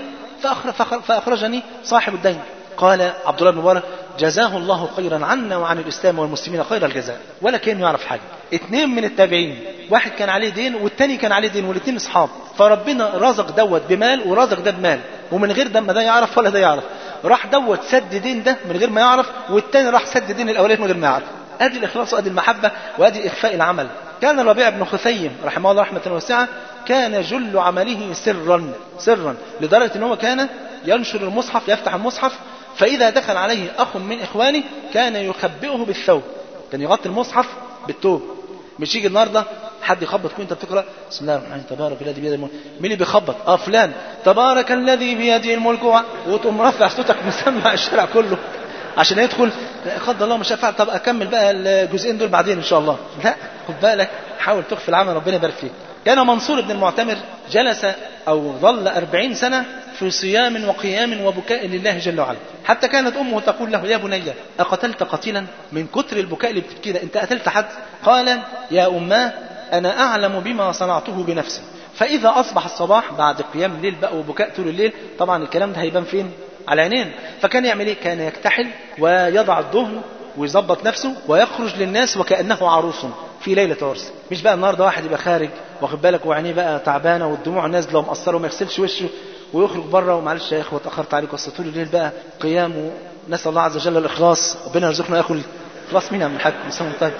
فأخرجني صاحب الدين. قال عبد الله بن المبارك جزاه الله خيرا عنا وعن الإسلام والمسلمين خير الجزاء، ولا كأنه يعرف حاجة. 2 من التابعين، واحد كان عليه دين والتاني كان عليه دين والاثنين اصحاب، فربنا رزق دوت بمال ورزق ده بمال، ومن غير ده ده يعرف ولا ده يعرف. راح دوت سد دين ده من غير ما يعرف، والتاني راح سد دين الاولاني من غير ما يعرف. ادي الاخلاص وادي المحبه وادي اخفاء العمل. كان الربيع بن خثيم رحمه الله رحمه واسعه كان جل عمله سرا لدرجه ان هو كان ينشر المصحف، يفتح المصحف، فاذا دخل عليه اخ من اخوانه كان يخبئه بالثوب، كان يغطي المصحف بالثوب. مش يجي النهارده حد يخبط فيه انت بتقرا بسم الله الرحمن الرحيم تبارك الذي بيده الملك، مين اللي بيخبط؟ فلان تبارك الذي بيده الملك، وتقوم رافع صوتك مسمع الشارع كله عشان يدخل. قدر الله مش هفعل، طب اكمل بقى الجزئين دول بعدين ان شاء الله. لا، خد بالك، حاول تخفي العمل ربنا يبارك فيك. كان منصور بن المعتمر جلس او ظل 40 سنه في صيام وقيام وبكاء لله جل وعلا، حتى كانت امه تقول له يا بني اقتلت قتيلا؟ من كتر البكاء اللي بتبكي ده انت قتلت حد؟ قال يا اماه انا اعلم بما صنعته بنفسي. فاذا اصبح الصباح بعد قيام الليل بقى وبكاء طول الليل، طبعا الكلام ده هيبان فين؟ على عينين. فكان يعمل ايه؟ كان يكتحل ويضع الدهن ويظبط نفسه ويخرج للناس وكأنه عروس في ليلة عرس. مش بقى النهارده واحد يبقى خارج واخد بالك وعينيه بقى تعبانه والدموع نازله ومقصره وما يغسلش وشه ويخرج بره، ومعلش يا اخوه اتاخرت عليكم اصل طول الليل بقى قيام، ونسال الله عز وجل الاخلاص، ربنا يرزقنا ياكل اخلاص مين يا عم الحاج مسلم طيب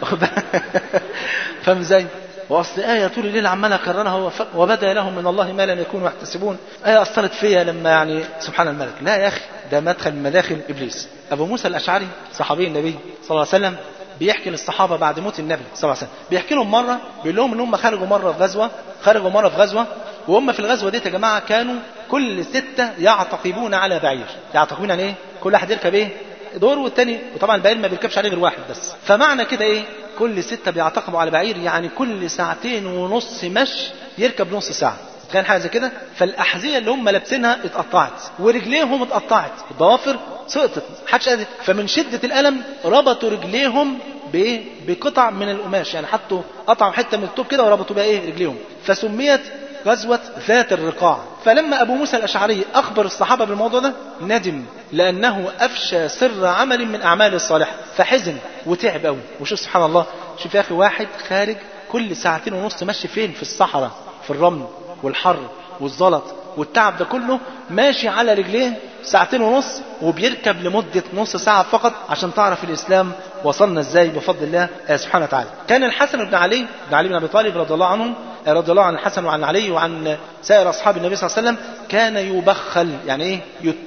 فاهم ازاي؟ واصل آية طول الليل عمال اكررها وبدا لهم من الله ما لم يكونوا يحتسبون، آية اثرت فيا لما يعني سبحان الملك. لا يا اخي، ده مدخل من مداخل ابليس. ابو موسى الاشعري صحابي النبي صلى الله عليه وسلم بيحكي للصحابه بعد موت النبي صلى الله عليه وسلم، بيحكي لهم مره بيقول لهم ان هم خرجوا مره في غزوه، وهم في الغزوه دي يا جماعه كانوا كل 6 يعتقبون على بعير. يعتقبون يعني ايه؟ كل واحد يركب ايه؟ دور، والتاني وطبعا البعير ما بيركبش عليه غير واحد بس. فمعنى كده ايه؟ كل 6 بيعتقبوا على بعير، يعني كل 2.5 ساعة مشي يركب نص ساعه. كان حاجه زي كده. فالاحذيه اللي هم لابسينها اتقطعت ورجليهم اتقطعت، الضوافر سقطت، محدش قادر. فمن شده الالم ربطوا رجليهم بايه؟ بقطع من القماش، يعني حطوا قطعوا حته من الطوب كده وربطوا بها ايه؟ رجليهم. فسميت غزوة ذات الرقاع. فلما أبو موسى الأشعري أخبر الصحابة بالموضوع ده ندم، لأنه أفشى سر عمل من أعمال الصالحة، فحزن وتعب قوي. وشوف سبحان الله، شوف يا أخي واحد خارج كل 2.5 ساعة ماشي فين؟ في الصحراء، في الرمل والحر والزلط والتعب ده كله، ماشي على رجليه 2.5 ساعة وبيركب لمدة نص ساعة فقط، عشان تعرف الإسلام وصلنا ازاي بفضل الله سبحانه وتعالى. كان الحسن بن علي بن أبي طالب رضي الله عنهم، رضي الله عن الحسن وعن علي وعن سائر أصحاب النبي صلى الله عليه وسلم، كان يبخل، يعني إيه؟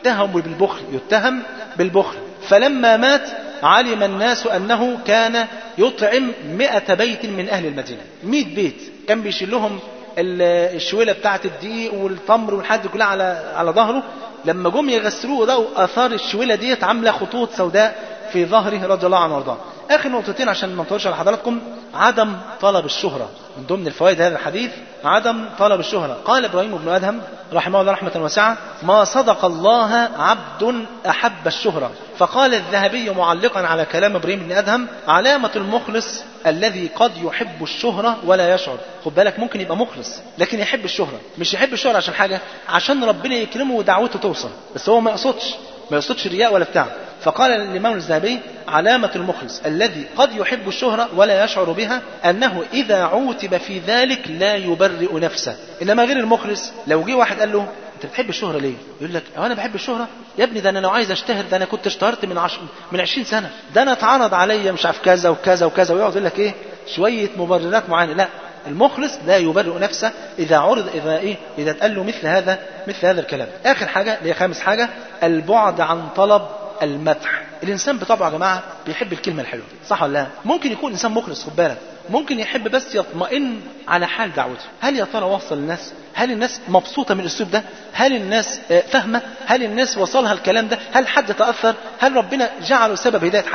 يتهم بالبخل. فلما مات علم الناس أنه كان يطعم 100 بيت من أهل المدينة، 100 بيت كان بيشيل لهم الشويلة بتاعة الدقيق والتمر والحد كلها على ظهره. لما جم يغسلوه ده أثار الشويلة ديت عاملة خطوط سوداء في ظهره رضي الله عنه وارضاه. آخر نقطتين عشان ما نطولش على حضراتكم، عدم طلب الشهرة. من ضمن الفوائد هذا الحديث عدم طلب الشهرة. قال إبراهيم بن أدهم رحمه الله رحمة واسعة: ما صدق الله عبد أحب الشهرة. فقال الذهبي معلقا على كلام إبراهيم بن أدهم: علامة المخلص الذي قد يحب الشهرة ولا يشعر. خد بالك، ممكن يبقى مخلص لكن يحب الشهرة، مش يحب الشهرة عشان حاجة، عشان ربنا يكرمه ودعوته توصل، بس هو ما يقصدش رياء ولا بتاع. فقال الإمام الذهبي: علامة المخلص الذي قد يحب الشهرة ولا يشعر بها أنه إذا عوتب في ذلك لا يبرئ نفسه. إنما غير المخلص لو جه واحد قال له: أنت بتحب الشهرة ليه؟ يقول لك: أنا بحب الشهرة يا ابني، ده أنا لو عايز أشتهر ده أنا كنت اشتهرت من 20 سنة، ده أنا اتعرض عليا مش عارف كذا وكذا وكذا، ويقعد يقول لك إيه؟ شوية مبررات معينة. لا، المخلص لا يبرئ نفسه إذا اتقال له مثل هذا الكلام. آخر حاجة اللي هي 5 حاجة: البعد عن طلب المدح. الإنسان بطبعه يا جماعة بيحب الكلمة الحلوة، صح ولا لا؟ ممكن يكون إنسان مخلص، خد بالك، ممكن يحب بس يطمئن على حال دعوته. هل يا ترى وصل للناس؟ هل الناس مبسوطة من الأسلوب ده؟ هل الناس فاهمة؟ هل الناس وصلها الكلام ده؟ هل حد تأثر؟ هل ربنا جعله سبب هداية حد؟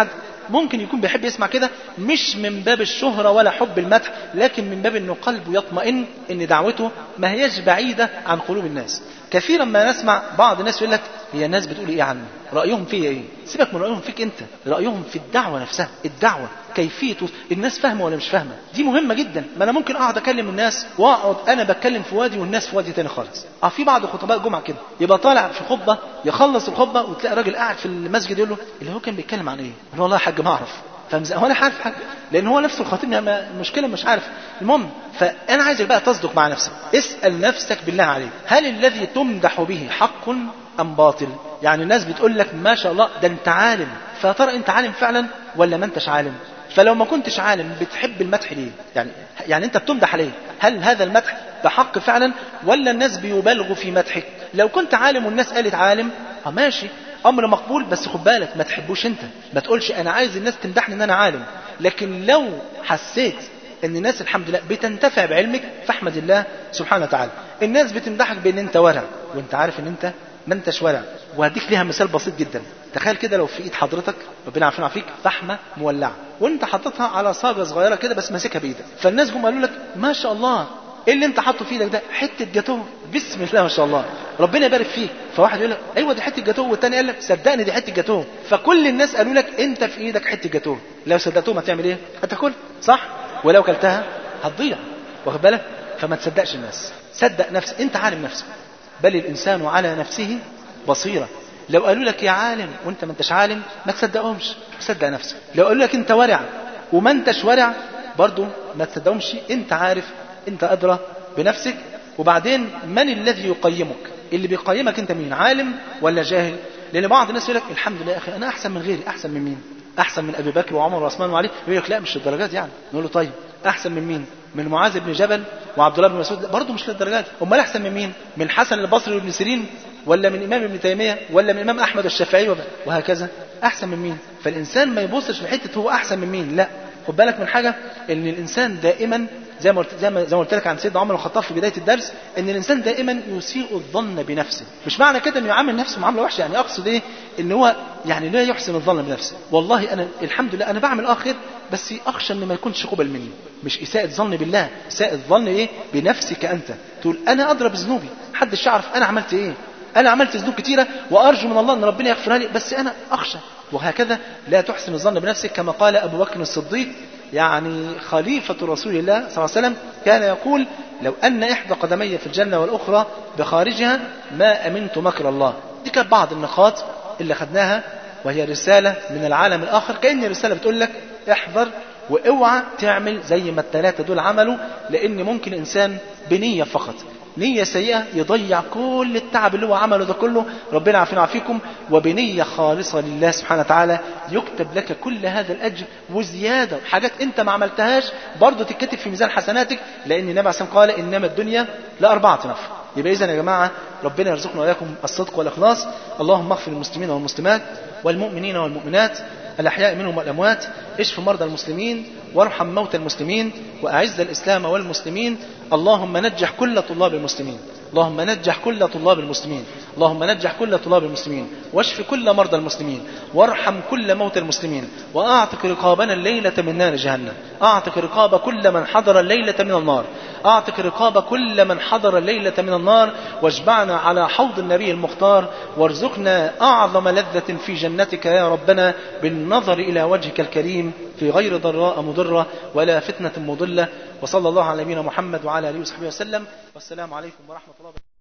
ممكن يكون بيحب يسمع كده مش من باب الشهرة ولا حب المدح، لكن من باب انه قلبه يطمئن ان دعوته ما هيش بعيدة عن قلوب الناس. كثيرا ما نسمع بعض الناس يقول لك هي الناس بتقول ايه عني، رأيهم فيا ايه؟ سيبك من رأيهم فيك انت، رأيهم في الدعوة نفسها. الدعوة كيفية الناس فاهمة ولا مش فاهمة، دي مهمة جدا. ما انا ممكن اقعد اكلم الناس واقعد انا بتكلم في وادي والناس في وادي تاني خالص. في بعض خطباء جمعة كده يبقى طالع في خطبة، يخلص الخطبة وتلاقي راجل قاعد في المسجد يقول له اللي هو كان بيتكلم عن ايه؟ يقول والله يا حاج ما اعرف. هو انا عارف حاجه، لان هو نفسه الخطيب المشكله مش عارف. المهم، فانا عايزك بقى تصدق مع نفسك، اسال نفسك بالله عليك، هل الذي تمدح به حق ام باطل؟ يعني الناس بتقول لك ما شاء الله ده انت عالم، فترى انت عالم فعلا ولا ما انتش عالم؟ فلو ما كنتش عالم بتحب المدح ليه؟ يعني انت بتمدح ليه؟ هل هذا المدح بحق فعلا ولا الناس بيبالغوا في مدحك؟ لو كنت عالم والناس قالت عالم ماشي، امر مقبول، بس خد بالك ما تحبوش انت، ما تقولش انا عايز الناس تمدحني ان انا عالم. لكن لو حسيت ان الناس الحمد لله بتنتفع بعلمك فاحمد الله سبحانه وتعالى. الناس بتمدحك بان انت ورع وانت عارف ان انت ما انتش ورع. وهديك ليها مثال بسيط جدا. تخيل كده لو في ايد حضرتك ربنا عارفين فيك فحمه مولعه وانت حاططها على صاجه صغيره كده بس ماسكها بايدك، فالناس جم قالوا لك ما شاء الله ايه اللي انت حاطه في ايدك ده؟ حته جاتوه، بسم الله ما شاء الله ربنا يبارك فيك. فواحد يقول لك ايوه دي حته جاتوه، والثاني قال لك صدقني دي حته جاتوه. فكل الناس قالوا لك انت في ايدك حته جاتوه، لو صدقتهم هتعمل ايه؟ هتاكل صح؟ ولو كلتها هتضيع، واخد بالك؟ فما تصدقش الناس، صدق نفسك، انت عالم نفسك، بل الانسان على نفسه بصيره. لو قالوا لك يا عالم وانت ما انتش عالم ما تصدقهمش، صدق نفسك. لو قالوا لك انت ورع وما انتش ورع برضو ما تصدقهمش، انت عارف، انت ادرى بنفسك. وبعدين من الذي يقيمك؟ اللي بيقيمك انت مين؟ عالم ولا جاهل؟ لان بعض الناس يقول لك الحمد لله يا اخي انا احسن من غيري. احسن من مين؟ احسن من ابي بكر وعمر وعثمان وعلي؟ يقول لك لا مش للدرجات يعني. نقول له طيب احسن من مين؟ من معاذ بن جبل وعبد الله بن مسعود؟ برضه مش للدرجات. امال احسن من مين؟ من حسن البصري وابن سيرين ولا من امام ابن تيميه ولا من امام احمد الشافعي وهكذا؟ احسن من مين؟ فالانسان ما يبصش لحته هو احسن من مين، لا. خد بالك من حاجه، ان الانسان دائما زي ما قلت لك عن سيدنا عمر الخطاب في بدايه الدرس، ان الانسان دائما يسيء الظن بنفسه. مش معنى كده انه يعامل نفسه معامله وحشه، يعني اقصد ايه؟ ان هو يعني لا يحسن الظن بنفسه. والله انا الحمد لله انا بعمل خير، بس اخشى ان ما يكونش قبل مني. مش اساءه ظن بالله، اساءه ظن ايه؟ بنفسك انت. تقول انا ادرى بذنوبي، محدش يعرف انا عملت ايه، انا عملت ذنوب كتيره وارجو من الله ان ربنا يغفرها لي، بس انا اخشى. وهكذا لا تحسن الظن بنفسك. كما قال ابو بكر الصديق يعني خليفة رسول الله صلى الله عليه وسلم كان يقول لو أن إحدى قدمي في الجنة والأخرى بخارجها ما أمنت مكر الله. دي كانت بعض النقاط اللي خدناها، وهي رسالة من العالم الآخر. كأن رسالة بتقول لك احذر واوعى تعمل زي ما الثلاثة دول عملوا، لأن ممكن إنسان بنية فقط، نية سيئة، يضيع كل التعب اللي هو عمله ده كله، ربنا عافينا وعافيكم. وبنية خالصة لله سبحانه وتعالى يكتب لك كل هذا الأجر وزيادة. حاجات أنت ما عملتهاش برضو تتكتب في ميزان حسناتك، لأن النبي عليه الصلاة والسلام قال إنما الدنيا لأربعة نفر. يبقى إذن يا جماعة ربنا يرزقنا وإياكم الصدق والإخلاص. اللهم اغفر للمسلمين والمسلمات والمؤمنين والمؤمنات الأحياء منهم والأموات، اشف مرضى المسلمين وارحم موتى المسلمين وأعز الإسلام والمسلمين. اللهم نجح كل طلاب المسلمين، اللهم نجح كل طلاب المسلمين، اللهم نجح كل طلاب المسلمين، واشف كل مرضى المسلمين، وارحم كل موتى المسلمين، واعتق رقابنا الليلة من نار جهنم، اعتق رقاب كل من حضر الليلة من النار، اعتق رقاب كل من حضر الليلة من النار، واجمعنا على حوض النبي المختار، وارزقنا أعظم لذة في جنتك يا ربنا بالنظر إلى وجهك الكريم في غير ضراء مضرة ولا فتنة مضلة. وصلى الله على نبينا محمد وعلى آله وصحبه وسلم، والسلام عليكم ورحمة الله وبركاته.